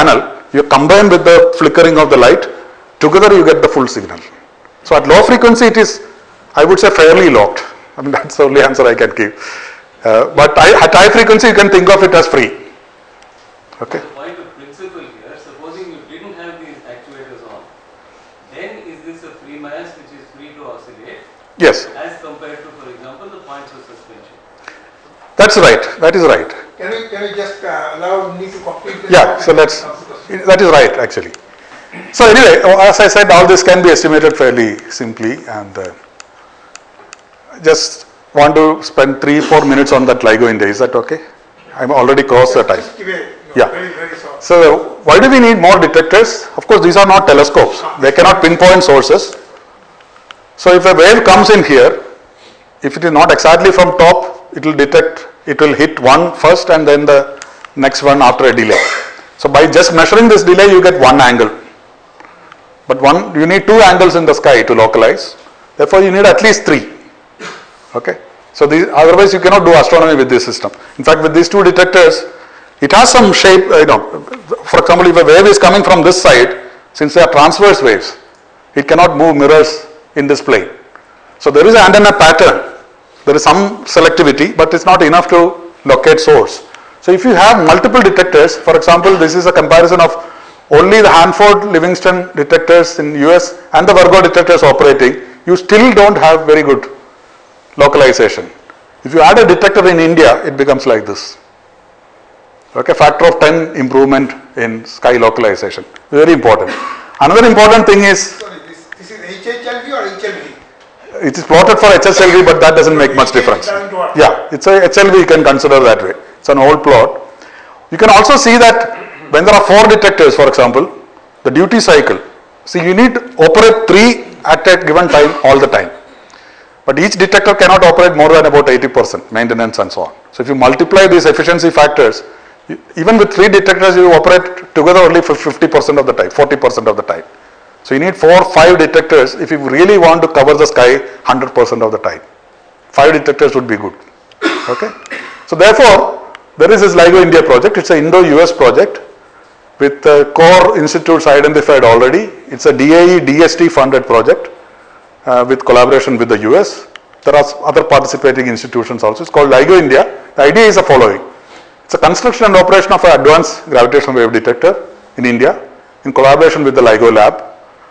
you combine with the flickering of the light, together you get the full signal. So at low frequency it is, I would say, fairly locked. I mean, that's the only answer I can give. Uh, but I, at high frequency you can think of it as free. Okay.
The point of principle here, supposing you didn't have these actuators on, then is this a free mass which is free to oscillate?
Yes.
As compared to, for example, the points of suspension.
That's right. That is right.
Can we, can we just uh, allow me to complete this?
Yeah, so let's, that is right actually. So anyway, as I said, all this can be estimated fairly simply, and uh, just want to spend three, four minutes on that LIGO India. Is that okay? I'm already crossed the time.
Just give a, you know,
Yeah.
very, very short.
So why do we need more detectors? Of course, these are not telescopes. They cannot pinpoint sources. So if a wave comes in here, if it is not exactly from top, it will detect, it will hit one first and then the next one after a delay. So by just measuring this delay, you get one angle. But one, you need two angles in the sky to localize. Therefore, you need at least three. Okay. So these, otherwise you cannot do astronomy with this system. In fact, with these two detectors, it has some shape, uh, you know, for example, if a wave is coming from this side, since they are transverse waves, it cannot move mirrors in this plane. So there is an antenna pattern. There is some selectivity, but it's not enough to locate source. So if you have multiple detectors, for example, this is a comparison of only the Hanford Livingston detectors in U S and the Virgo detectors operating, you still don't have very good localization. If you add a detector in India, it becomes like this. Okay, factor of ten improvement in sky localization. Very important. Another important thing is,
Sorry, this, this is H H L V or H L V?
it is plotted for H S L V, but that doesn't make much difference.
Doesn't work.
Yeah, it's a H L V, you can consider that way. It's an old plot. You can also see that when there are four detectors, for example, the duty cycle, see, you need to operate three at a given time all the time. But each detector cannot operate more than about eighty percent maintenance and so on. So if you multiply these efficiency factors, you, even with three detectors, you operate together only for fifty percent of the time, forty percent of the time. So you need four or five detectors if you really want to cover the sky one hundred percent of the time. Five detectors would be good. Okay. So therefore, there is this LIGO India project. It's an Indo-U S project with uh, core institutes identified already. It's a D A E D S T funded project uh, with collaboration with the U S. There are other participating institutions also. It's called LIGO India. The idea is the following. It's a construction and operation of an advanced gravitational wave detector in India in collaboration with the LIGO lab.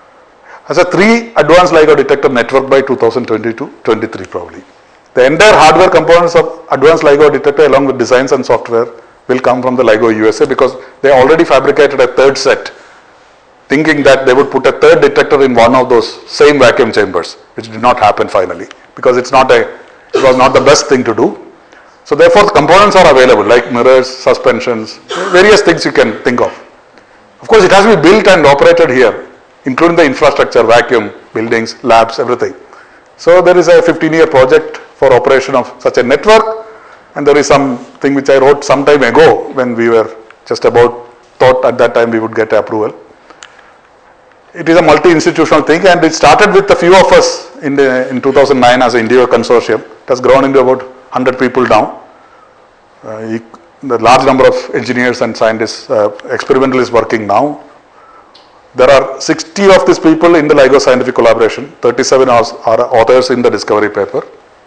As a three advanced LIGO detector network by two thousand twenty-two twenty-three probably. The entire hardware components of advanced LIGO detector along with designs and software will come from the LIGO U S A because they already fabricated a third set, thinking that they would put a third detector in one of those same vacuum chambers, which did not happen finally because it's not a, it was not the best thing to do. So therefore the components are available like mirrors, suspensions, various things you can think of. Of course it has to be built and operated here, including the infrastructure, vacuum, buildings, labs, everything. So there is a fifteen year project for operation of such a network, and there is something which I wrote some time ago when we were just about thought at that time we would get approval. It is a multi-institutional thing, and it started with a few of us in, the, in two thousand nine as an Indio consortium. It has grown into about one hundred people now. Uh, the large number of engineers and scientists, uh, experimentalists working now. There are sixty of these people in the LIGO scientific collaboration, thirty-seven are, are authors in the discovery paper.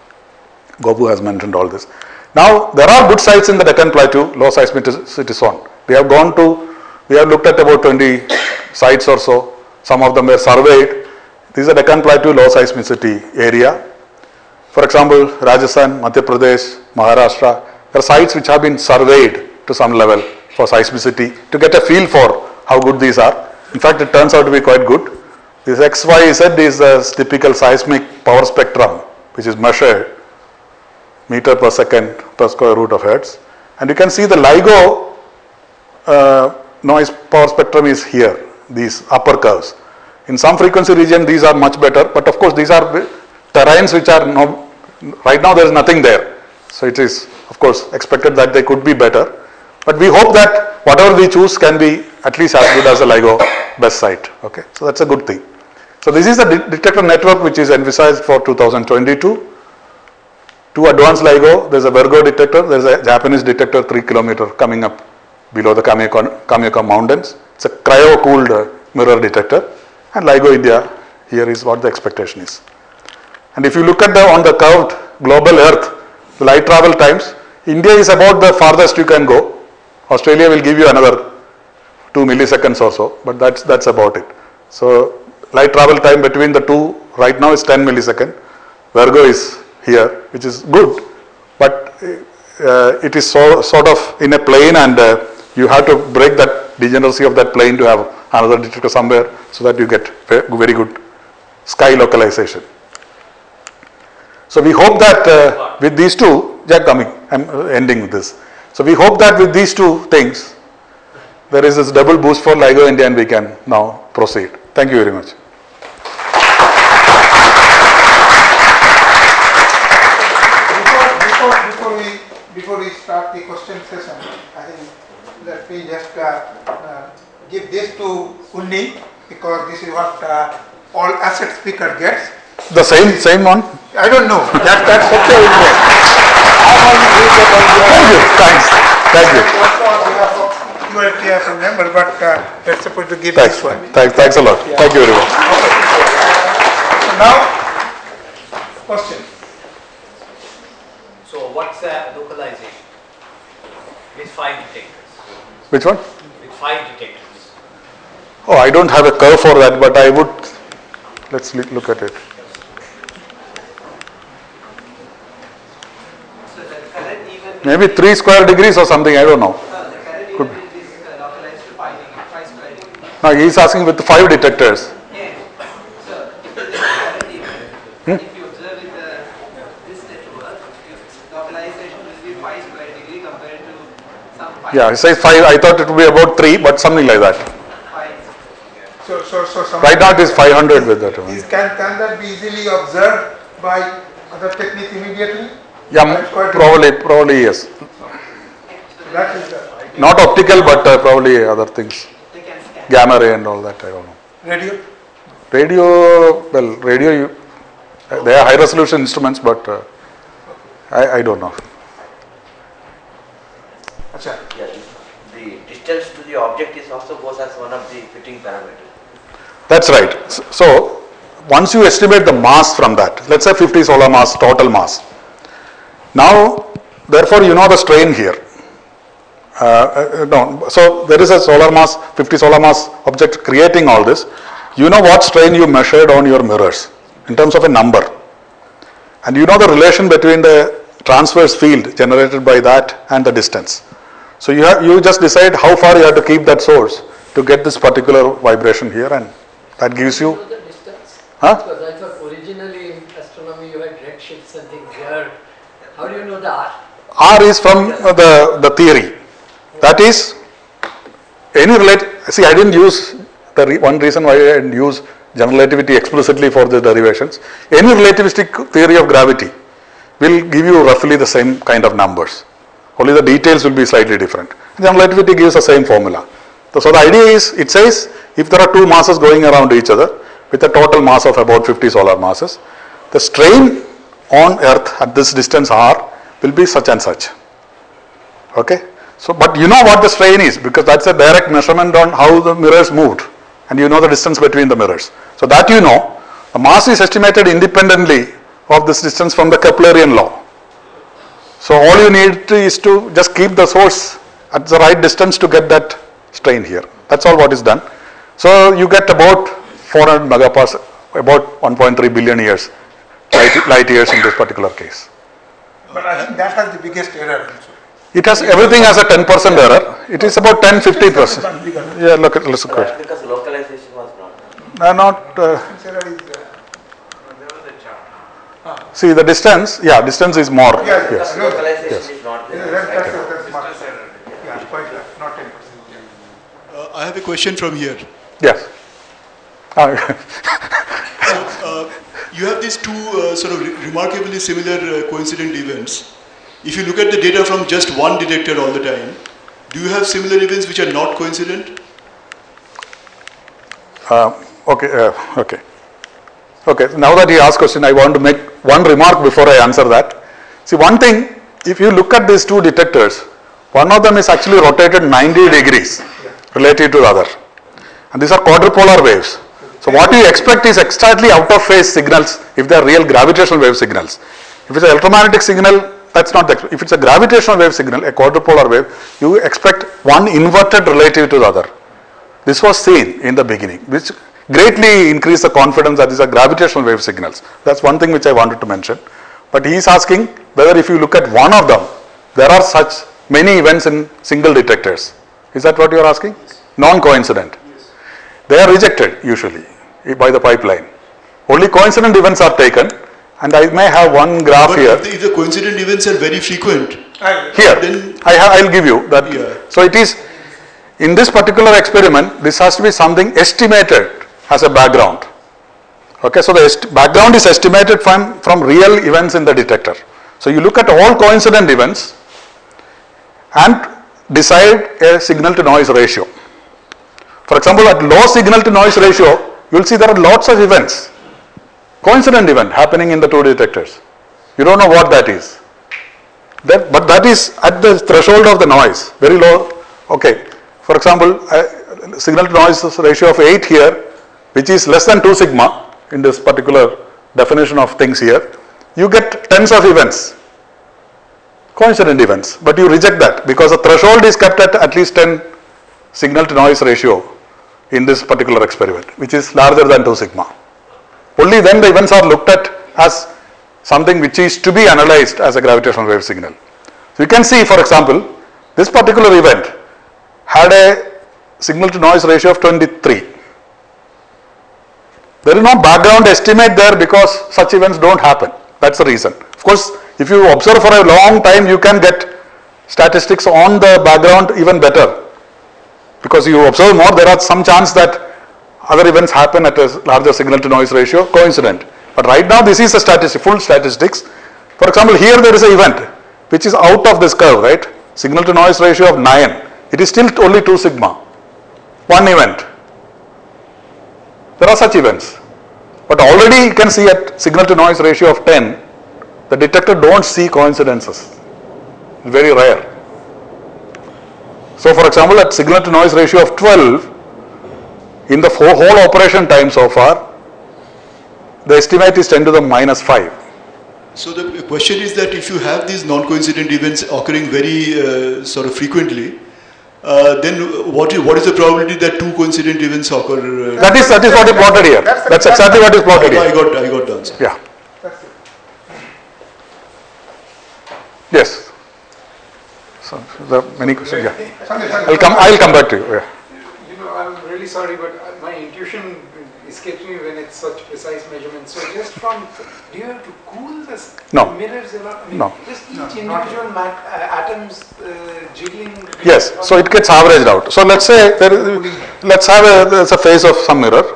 Gopu has mentioned all this. Now, there are good sites in the Deccan Plateau, low seismicity zone. We have gone to, we have looked at about twenty sites or so. Some of them were surveyed. This is a Deccan Plateau low seismicity area. For example, Rajasthan, Madhya Pradesh, Maharashtra, there are sites which have been surveyed to some level for seismicity to get a feel for how good these are. In fact, it turns out to be quite good. This X Y Z is a typical seismic power spectrum which is measured meter per second per square root of hertz. And you can see the LIGO uh, noise power spectrum is here, these upper curves. In some frequency region these are much better, but of course these are terrains which are no, right now there is nothing there. So it is of course expected that they could be better. But we hope that whatever we choose can be at least as good as the LIGO best site. Okay, so that's a good thing. So this is the de detector network which is envisaged for two thousand twenty-two. Two advanced LIGO, there's a Virgo detector, there's a Japanese detector three kilometer coming up below the Kamioka, Kamioka mountains. It's a cryo-cooled uh, mirror detector, and LIGO India here is what the expectation is. And if you look at the on the curved global Earth, the light travel times, India is about the farthest you can go. Australia will give you another two milliseconds or so, but that's that's about it. So light travel time between the two right now is ten milliseconds. Virgo is here, which is good, but uh, it is so sort of in a plane, and uh, you have to break that degeneracy of that plane to have another detector somewhere so that you get very good sky localization. So we hope that uh, with these two, Jack coming, I'm ending with this. So we hope that with these two things, there is this double boost for LIGO India, and we can now proceed. Thank you very much.
Before, before, before we before we start the question session, I think let me just uh, uh, give this to Unni, because this is what uh, all asset speaker gets.
The same same one.
I don't know. That that's such a interest.
Thank you. Thanks. Thank you.
Also on behalf of U L T F member, but uh, we're supposed to give
Thanks.
this one.
Thanks. Thanks a lot. Thank you very much.
So now, question.
So what's the localization with five detectors?
Which one?
With five detectors.
Oh, I don't have a curve for that, but I would. Let's look at it.
So the current event.
Maybe three square degrees or something. I don't know.
Uh, the current
Could
event is uh, localized to five degree, five square degree.
Now he is asking with five detectors.
Yeah. So if it is a current event,
Hmm?
if you observe in the this network, its localization will be five square degree compared to some five.
Yeah, he says five. I thought it would be about three, but something like that.
Five.
So so so some
Right now it is five hundred with that one.
Is, can can that be easily observed by other technique immediately?
Yeah,
That's quite-
probably, probably yes.
So
That is the
Not optical, but uh, probably other things.
they can scan.
Gamma ray and all that. I don't know.
radio.
Radio, well, radio, you, uh, they are high resolution instruments, but uh, I, I don't know.
Acha.
Yeah, the distance to the object is also goes as one of the fitting parameters.
That's right. So, so once you estimate the mass from that, let's say fifty solar mass, total mass. Now, therefore, you know the strain here. Uh, uh, no, so there is a solar mass, fifty solar mass object creating all this. You know what strain you measured on your mirrors in terms of a number. And you know the relation between the transverse field generated by that and the distance. So you have, you just decide how far you have to keep that source to get this particular vibration here, and that gives you.
know the distance?
Huh?
Because I thought originally in astronomy you had redshifts and things here. How do you know the R?
R is from uh, the, the theory. That is, any relate. See, I didn't use the re, one reason why I didn't use general relativity explicitly for the derivations. Any relativistic theory of gravity will give you roughly the same kind of numbers. Only the details will be slightly different. General relativity gives the same formula. So the idea is, it says if there are two masses going around each other with a total mass of about fifty solar masses, the strain on Earth at this distance r will be such and such. Okay. So, but you know what the strain is, because that's a direct measurement on how the mirrors moved, and you know the distance between the mirrors. So that you know, the mass is estimated independently of this distance from the Keplerian law. So all you need to is to just keep the source at the right distance to get that strain here. That's all what is done. So you get about four hundred megaparsec, about one point three billion years, light, light years in this particular case.
But I think that has the biggest error also.
It has, everything has a ten percent error. It is about ten to fifty percent. Yeah, look at, let's look
That's
at it.
because localization was not.
No, not, uh,
Biggest error is, uh,
see the distance, yeah, distance is more.
Yeah, yeah.
Yes.
Because localization
Yes.
is not
yeah,
there.
that's, that's,
Right?
that's smart. Yeah, quite less, not ten percent.
Uh, I have a question from here.
Yes. Ah,
So, uh, you have these two uh, sort of re- remarkably similar uh, coincident events. If you look at the data from just one detector all the time, do you have similar events which are not coincident?
Uh, okay, uh, okay. Okay, now that he asked question, I want to make one remark before I answer that. See, one thing, if you look at these two detectors, one of them is actually rotated ninety degrees relative to the other. And these are quadrupolar waves. So what you expect is exactly out of phase signals if they are real gravitational wave signals. If it's an electromagnetic signal, that's not the, if it's a gravitational wave signal, a quadrupolar wave, you expect one inverted relative to the other. This was seen in the beginning, which greatly increased the confidence that these are gravitational wave signals. That's one thing which I wanted to mention. But he is asking whether if you look at one of them, there are such many events in single detectors. Is that what you are asking? Non-coincident. They are rejected usually by the pipeline. Only coincident events are taken, and I may have one graph
but
here.
If the, if the coincident events are very frequent,
here,
then
I have, I'll give you that.
Yeah.
So it is, in this particular experiment, this has to be something estimated as a background. Okay, so the est background is estimated from, from real events in the detector. So you look at all coincident events and decide a signal to noise ratio. For example, at low signal to noise ratio, you will see there are lots of events, coincident event happening in the two detectors. You don't know what that is. That, but that is at the threshold of the noise, very low. Okay, for example, a signal to noise ratio of eight here, which is less than two sigma in this particular definition of things here, you get tens of events, coincident events, but you reject that because the threshold is kept at at least ten signal to noise ratio in this particular experiment, which is larger than two sigma. Only then the events are looked at as something which is to be analyzed as a gravitational wave signal. So you can see, for example, this particular event had a signal to noise ratio of twenty-three. There is no background estimate there because such events don't happen. That's the reason. Of course, if you observe for a long time, you can get statistics on the background even better. Because you observe more, there are some chance that other events happen at a larger signal to noise ratio, coincident. But right now this is a statistic, full statistics. For example, here there is an event which is out of this curve, right? Signal to noise ratio of nine. It is still only two sigma. One event. There are such events. But already you can see at signal to noise ratio of ten, the detector don't see coincidences. Very rare. So for example, at signal to noise ratio of twelve, in the whole operation time so far, the estimate is ten to the minus five.
So the question is that if you have these non-coincident events occurring very uh, sort of frequently, uh, then what is, what is the probability that two coincident events occur? Uh,
that is that is what is plotted here. That's, That's exactly what is plotted
I,
here.
I got I got the answer.
Yeah. Yes. So there are many questions. Yeah. I'll come. I'll come back to you. Yeah.
You know, I'm really sorry, but my intuition escapes me when it's such precise measurements. So just from, do you have to cool this
No.
mirrors a lot? I mean,
No.
just each individual mat, uh, atoms uh, jiggling.
Yes. So it gets averaged out. So let's say there is, let's have a there's a phase of some mirror.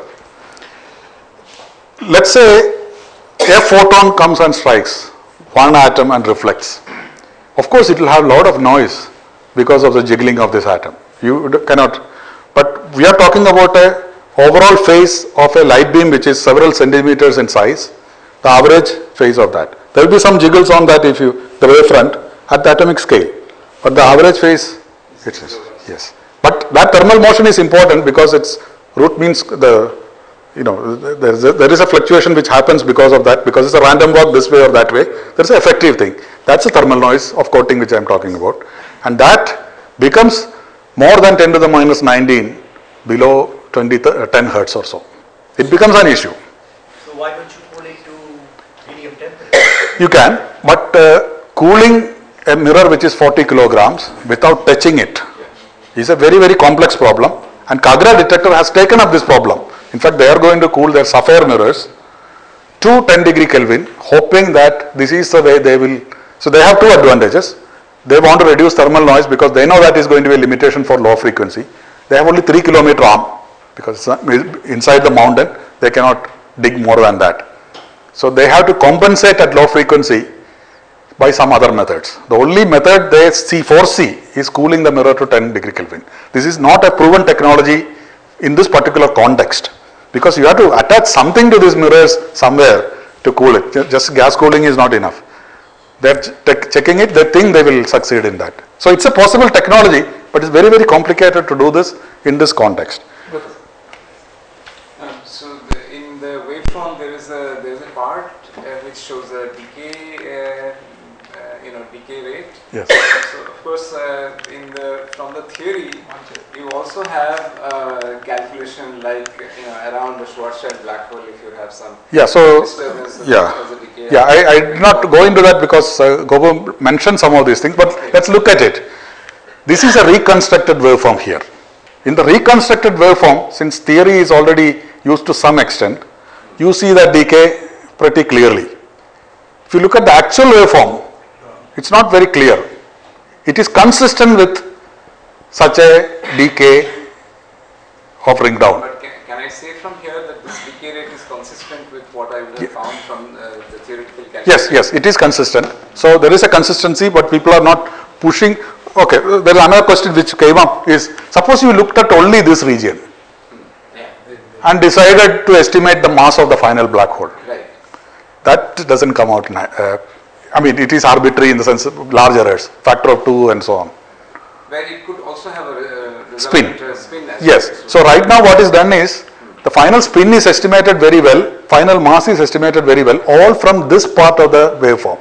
Let's say a photon comes and strikes one atom and reflects. Of course, it will have a lot of noise because of the jiggling of this atom. You cannot, but we are talking about a overall phase of a light beam which is several centimeters in size, the average phase of that. There will be some jiggles on that if you, the wavefront at the atomic scale, but the average phase, it is, yes. But that thermal motion is important because its root means the, you know, there is, a, there is a fluctuation which happens because of that, because it's a random walk this way or that way. There is an effective thing. That's the thermal noise of coating which I am talking about. And that becomes more than ten to the minus nineteen below twenty, ten hertz or so. It becomes an issue.
So why don't you cool it to medium temperature?
You can, but uh, cooling a mirror which is forty kilograms without touching it is a very, very complex problem. And Kagra detector has taken up this problem. In fact, they are going to cool their sapphire mirrors to ten degree Kelvin, hoping that this is the way they will. So they have two advantages. They want to reduce thermal noise because they know that is going to be a limitation for low frequency. They have only three kilometer arm because inside the mountain they cannot dig more than that. So they have to compensate at low frequency by some other methods. The only method they see, foresee is cooling the mirror to ten degree Kelvin. This is not a proven technology in this particular context because you have to attach something to these mirrors somewhere to cool it. Just gas cooling is not enough. They're checking it, they think they will succeed in that. So it's a possible technology, but it's very, very complicated to do this in this context.
decay rate.
Yes.
So of course, uh, in the from the theory, you also have uh, calculation like you know around the Schwarzschild black hole if you have some
Yeah. So
disturbance as
yeah,
as a decay.
yeah. I, I did not go into that because uh, Gobo mentioned some of these things. But let's look at it. This is a reconstructed waveform here. In the reconstructed waveform, since theory is already used to some extent, you see that decay pretty clearly. If you look at the actual waveform, it's not very clear. It is consistent with such a decay of ring down.
But can, can I say from here that this decay rate is consistent with what I would have
Yeah.
found from uh, the theoretical calculation?
Yes, yes, it is consistent. So there is a consistency, but people are not pushing. Okay, there is another question which came up is, suppose you looked at only this region
Yeah.
and decided to estimate the mass of the final black hole.
Right.
That doesn't come out, uh, I mean, it is arbitrary in the sense of large errors, factor of two and so on.
Where it could also have a uh,
Spin.
resultant, uh, spin as
Yes,
well.
so right now what is done is, the final spin is estimated very well, final mass is estimated very well, all from this part of the waveform.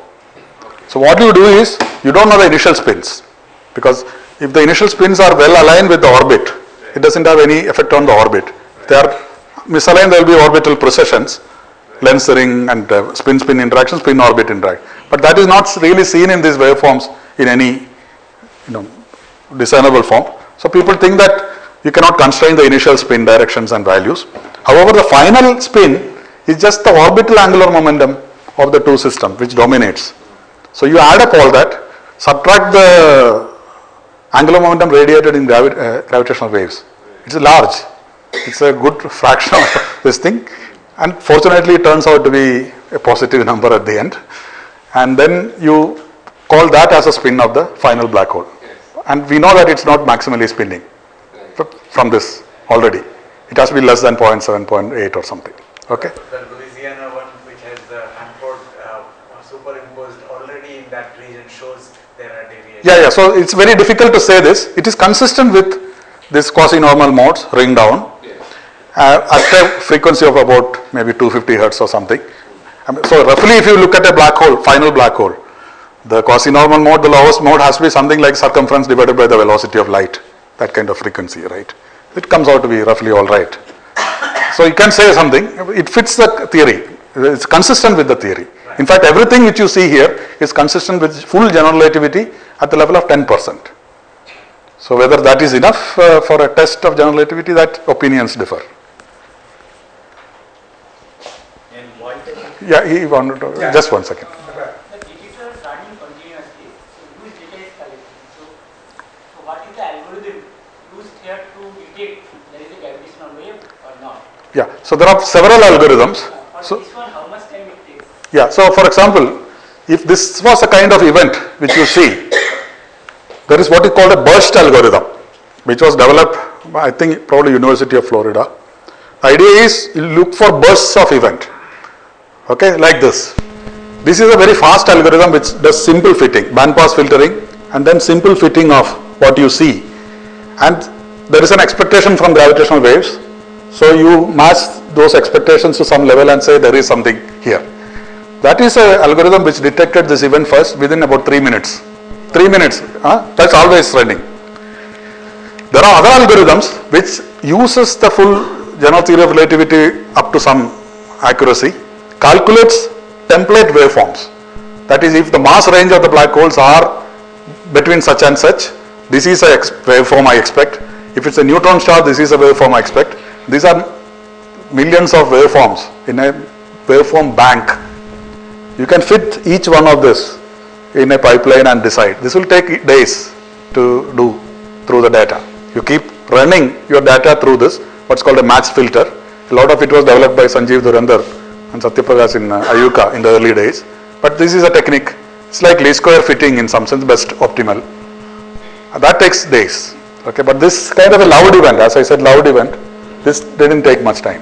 So what you do is, you don't know the initial spins, because if the initial spins are well aligned with the orbit, it doesn't have any effect on the orbit. If they are misaligned, there will be orbital precessions, lens ring and uh, spin-spin interaction, spin-orbit interaction. But that is not really seen in these waveforms in any you know, discernible form. So people think that you cannot constrain the initial spin directions and values. However, the final spin is just the orbital angular momentum of the two systems which dominates. So you add up all that, subtract the angular momentum radiated in gravi uh, gravitational waves. It's large. It's a good fraction of this thing. And fortunately it turns out to be a positive number at the end. And then you call that as a spin of the final black hole. And we know that it's not maximally spinning from this already. It has to be less than zero point seven, zero point eight or something. Okay?
The Louisiana one, which has the Hanford uh, superimposed already in that region, shows there are deviations.
Yeah, yeah. So it's very difficult to say this. It is consistent with this quasi-normal modes, ring down, uh, at a frequency of about maybe two hundred fifty hertz or something. I mean, so roughly, if you look at a black hole, final black hole, the quasi-normal mode, the lowest mode has to be something like circumference divided by the velocity of light. That kind of frequency, right? It comes out to be roughly all right. So you can say something. It fits the theory. It's consistent with the theory. In fact, everything which you see here is consistent with full general relativity at the level of ten percent. So whether that is enough uh, for a test of general relativity, that opinions differ.
And why does it
Yeah, he wanted to,
Yeah.
just one second.
The detector is running continuously, so whose data is collected? So, so what is the algorithm used here to detect there is a gravitational wave or not?
Yeah, so there are several algorithms.
For
So,
this one, how much time it takes?
yeah, so for example, if this was a kind of event which you see, there is what is called a burst algorithm, which was developed by, I think, probably University of Florida. The idea is you look for bursts of event, okay, like this. This is a very fast algorithm which does simple fitting, bandpass filtering, and then simple fitting of what you see. And there is an expectation from gravitational waves, so you match those expectations to some level and say there is something here. That is an algorithm which detected this event first within about three minutes. Three minutes, huh? That's always running. There are other algorithms which uses the full general theory of relativity up to some accuracy, calculates template waveforms. That is, if the mass range of the black holes are between such and such, this is a waveform I expect. If it's a neutron star, this is a waveform I expect. These are millions of waveforms in a waveform bank. You can fit each one of this in a pipeline and decide. This will take days to do through the data. You keep running your data through this, what's called a match filter. A lot of it was developed by Sanjeev Dhurandhar and Satyaprakash in uh, Ayuka in the early days. But this is a technique. It's like least square fitting in some sense, best optimal. Uh, that takes days. Okay, but this kind of a loud event, as I said, loud event, this didn't take much time.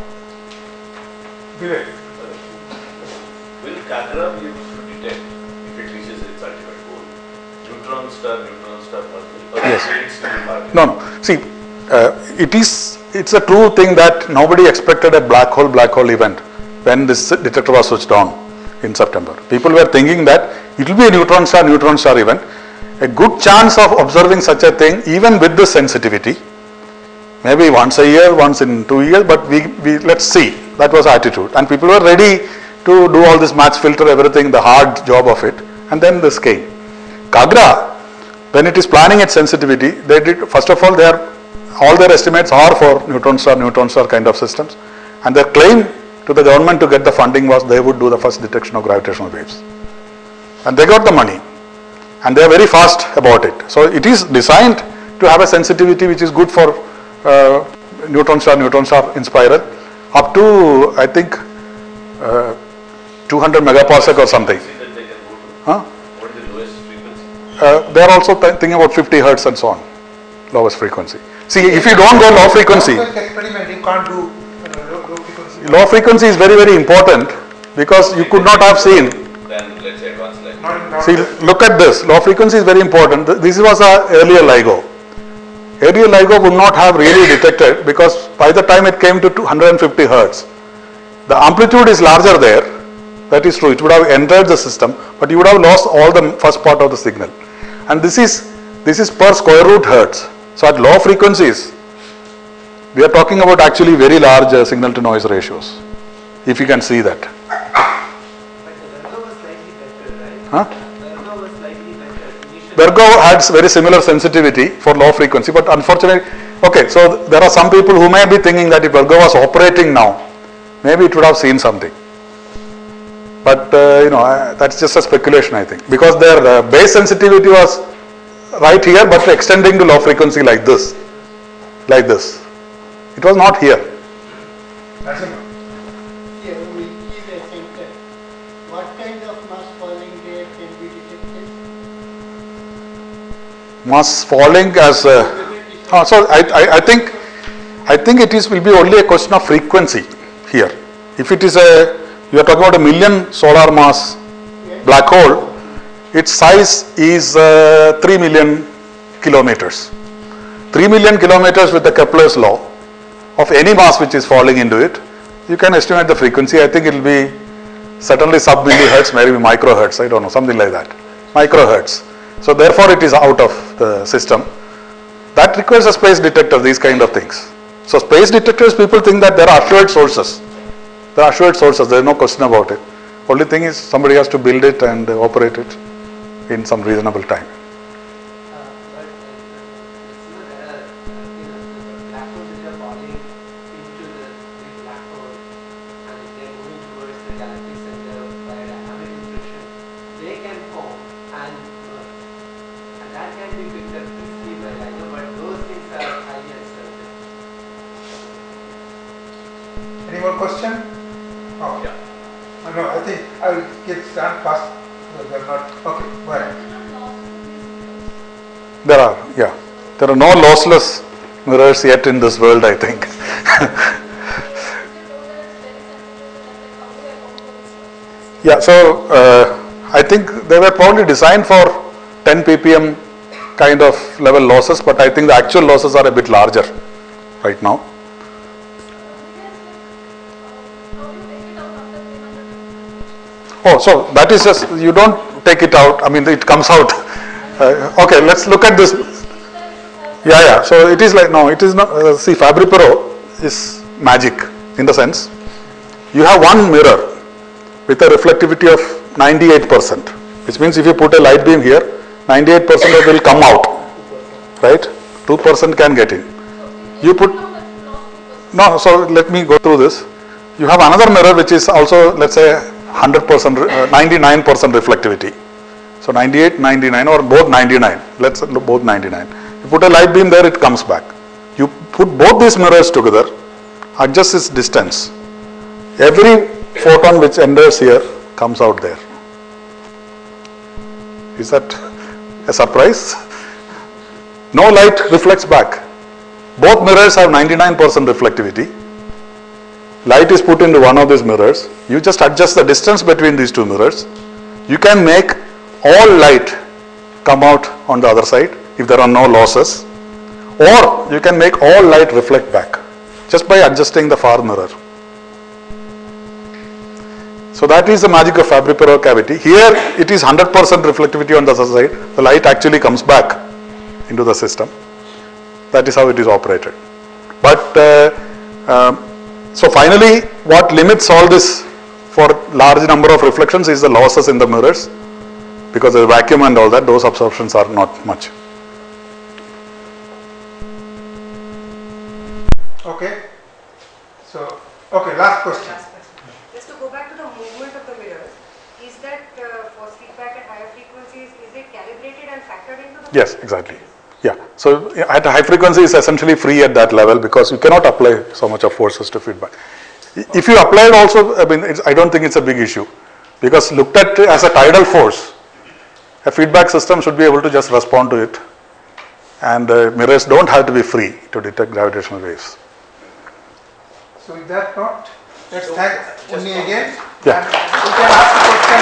Vivek.
Will Cagra be able to detect if it reaches its ultimate goal? Neutron star, neutron star particle? Or
Yes.
will it still be hard?
No, no. See, uh, it is, it's a true thing that nobody expected a black hole, black hole event when this detector was switched on. in September. People were thinking that it will be a neutron star, neutron star event. A good chance of observing such a thing, even with this sensitivity, maybe once a year, once in two years, but we, we let's see. That was attitude. And people were ready to do all this match filter, everything, the hard job of it. And then this came. Kagra, when it is planning its sensitivity, they did, first of all, they are, all their estimates are for neutron star, neutron star kind of systems. And their claim to the government to get the funding was they would do the first detection of gravitational waves. And they got the money. And they are very fast about it. So it is designed to have a sensitivity which is good for uh, neutron star, neutron star in spiral, up to, I think, uh, two hundred megaparsec or something. Huh?
What is the lowest frequency?
Uh, they are also th thinking about fifty hertz and so on, lowest frequency. See, if you don't go low frequency,
experiment you can't do uh, low, low frequency.
Low frequency is very, very important because you could not have seen.
Then let's say advanced light.
See, look at this. Low frequency is very important. This was a earlier LIGO. Earlier LIGO would not have really detected because by the time it came to two hundred fifty hertz, the amplitude is larger there. That is true. It would have entered the system, but you would have lost all the first part of the signal. And this is this is per square root hertz. So at low frequencies, we are talking about actually very large uh, signal to noise ratios. If you can see that. Huh? Virgo had very similar sensitivity for low frequency, but unfortunately, okay, so there are some people who may be thinking that if Virgo was operating now, maybe it would have seen something. But, uh, you know, uh, that's just a speculation, I think, because their uh, base sensitivity was right here, but extending to low frequency like this, like this. It was not here.
Here we give a center. What kind of mass falling there can be detected?
Mass falling as uh, uh, so I, I, I think I think it is will be only a question of frequency here. If it is a you are talking about a million solar mass black hole, its size is uh, three million kilometers. three million kilometers with the Kepler's law of any mass which is falling into it, you can estimate the frequency. I think it will be certainly sub millihertz, maybe microhertz, I don't know, something like that. Microhertz. So therefore it is out of the system. That requires a space detector, these kind of things. So space detectors, people think that there are assured sources. There are assured sources, there is no question about it. Only thing is somebody has to build it and uh, operate it in some reasonable time.
Any more question? Oh. Yeah. Oh, no, I think I will get stand fast. So they're not. Okay, go ahead.
There are, yeah. There are no lossless mirrors yet in this world, I think. Yeah, so uh, I think they were probably designed for ten p p m kind of level losses, but I think the actual losses are a bit larger right now. Oh, so that is just, you don't take it out, I mean it comes out. Uh, okay, let's look at this. Yeah, yeah, so it is like, no, it is not, uh, see Fabry-Perot is magic in the sense, you have one mirror with a reflectivity of ninety-eight percent, which means if you put a light beam here, ninety-eight percent of it will come out, right? two percent can get in. You put, no, so let me go through this. You have another mirror which is also, let's say, one hundred percent, uh, ninety-nine percent reflectivity. So ninety-eight, ninety-nine or both ninety-nine, let's look both ninety-nine. You put a light beam there, it comes back. You put both these mirrors together, adjust its distance. Every photon which enters here comes out there. Is that a surprise? No light reflects back. Both mirrors have ninety-nine percent reflectivity. Light is put into one of these mirrors. You just adjust the distance between these two mirrors. You can make all light come out on the other side if there are no losses, or you can make all light reflect back just by adjusting the far mirror. So that is the magic of Fabry-Pérot cavity. Here it is one hundred percent reflectivity on the other side. The light actually comes back into the system. That is how it is operated. But uh, um, so finally, what limits all this for large number of reflections is the losses in the mirrors, because the vacuum and all that, those absorptions are not much.
Okay. So, okay, last question.
Last question. Just to go back to the movement of the mirrors, is that uh, force feedback at higher frequencies, is it calibrated and factored into the?
Yes, exactly. Yeah. So at a high frequency is essentially free at that level, because you cannot apply so much of forces to feedback. If you apply it also, I mean, it's, I don't think it's a big issue, because looked at as a tidal force, a feedback system should be able to just respond to it, and uh, mirrors don't have to be free to detect gravitational waves.
So with that note, let's thank Unni again.
Yeah.
And we can ask the question.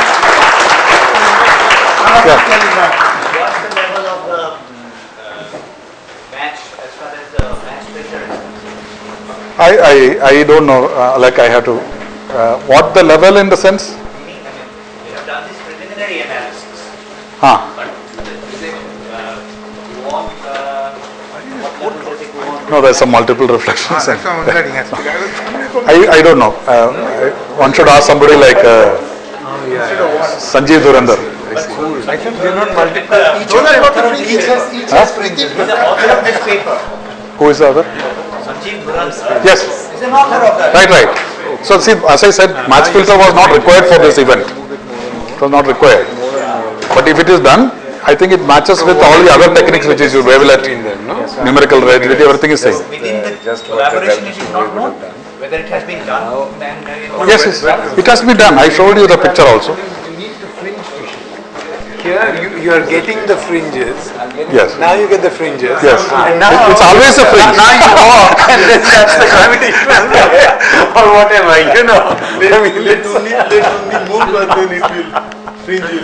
Yeah.
What's the level of the uh, match as far as the match pressure is concerned?
I, I, I don't know, uh, like I have to, uh, what the level in the sense?
Meaning, I mean, we have done this preliminary analysis.
Huh.
But is it uh, go on, uh, what level does it go on?
No, there's some multiple reflections.
Ah, that's what I'm learning.
I, I don't know. Uh, I, one should ask somebody like uh, Sanjeev Durandar.
I think they're not multiple.
Each has, each has fringes.
He's the author of this paper.
Who is the other?
Sanjeev Durandar.
Yes.
He's an author of that.
Right, right. So see, as I said, match filter was not required for this event. It was not required. But if it is done, I think it matches with all the other techniques which is your wavelet, numerical relativity, everything is same.
Within the collaboration, it is not known whether it has been done. And, uh,
Yes, yes, it has been done. I showed you the picture also.
You need the fringe vision. Here you, you are getting the fringes.
Yes.
Now you get the fringes.
Yes.
And now
It- it's always a fringe.
Now you walk and then that's the gravitational or whatever, you know. I mean,
Let only, let only move and then it will fringe.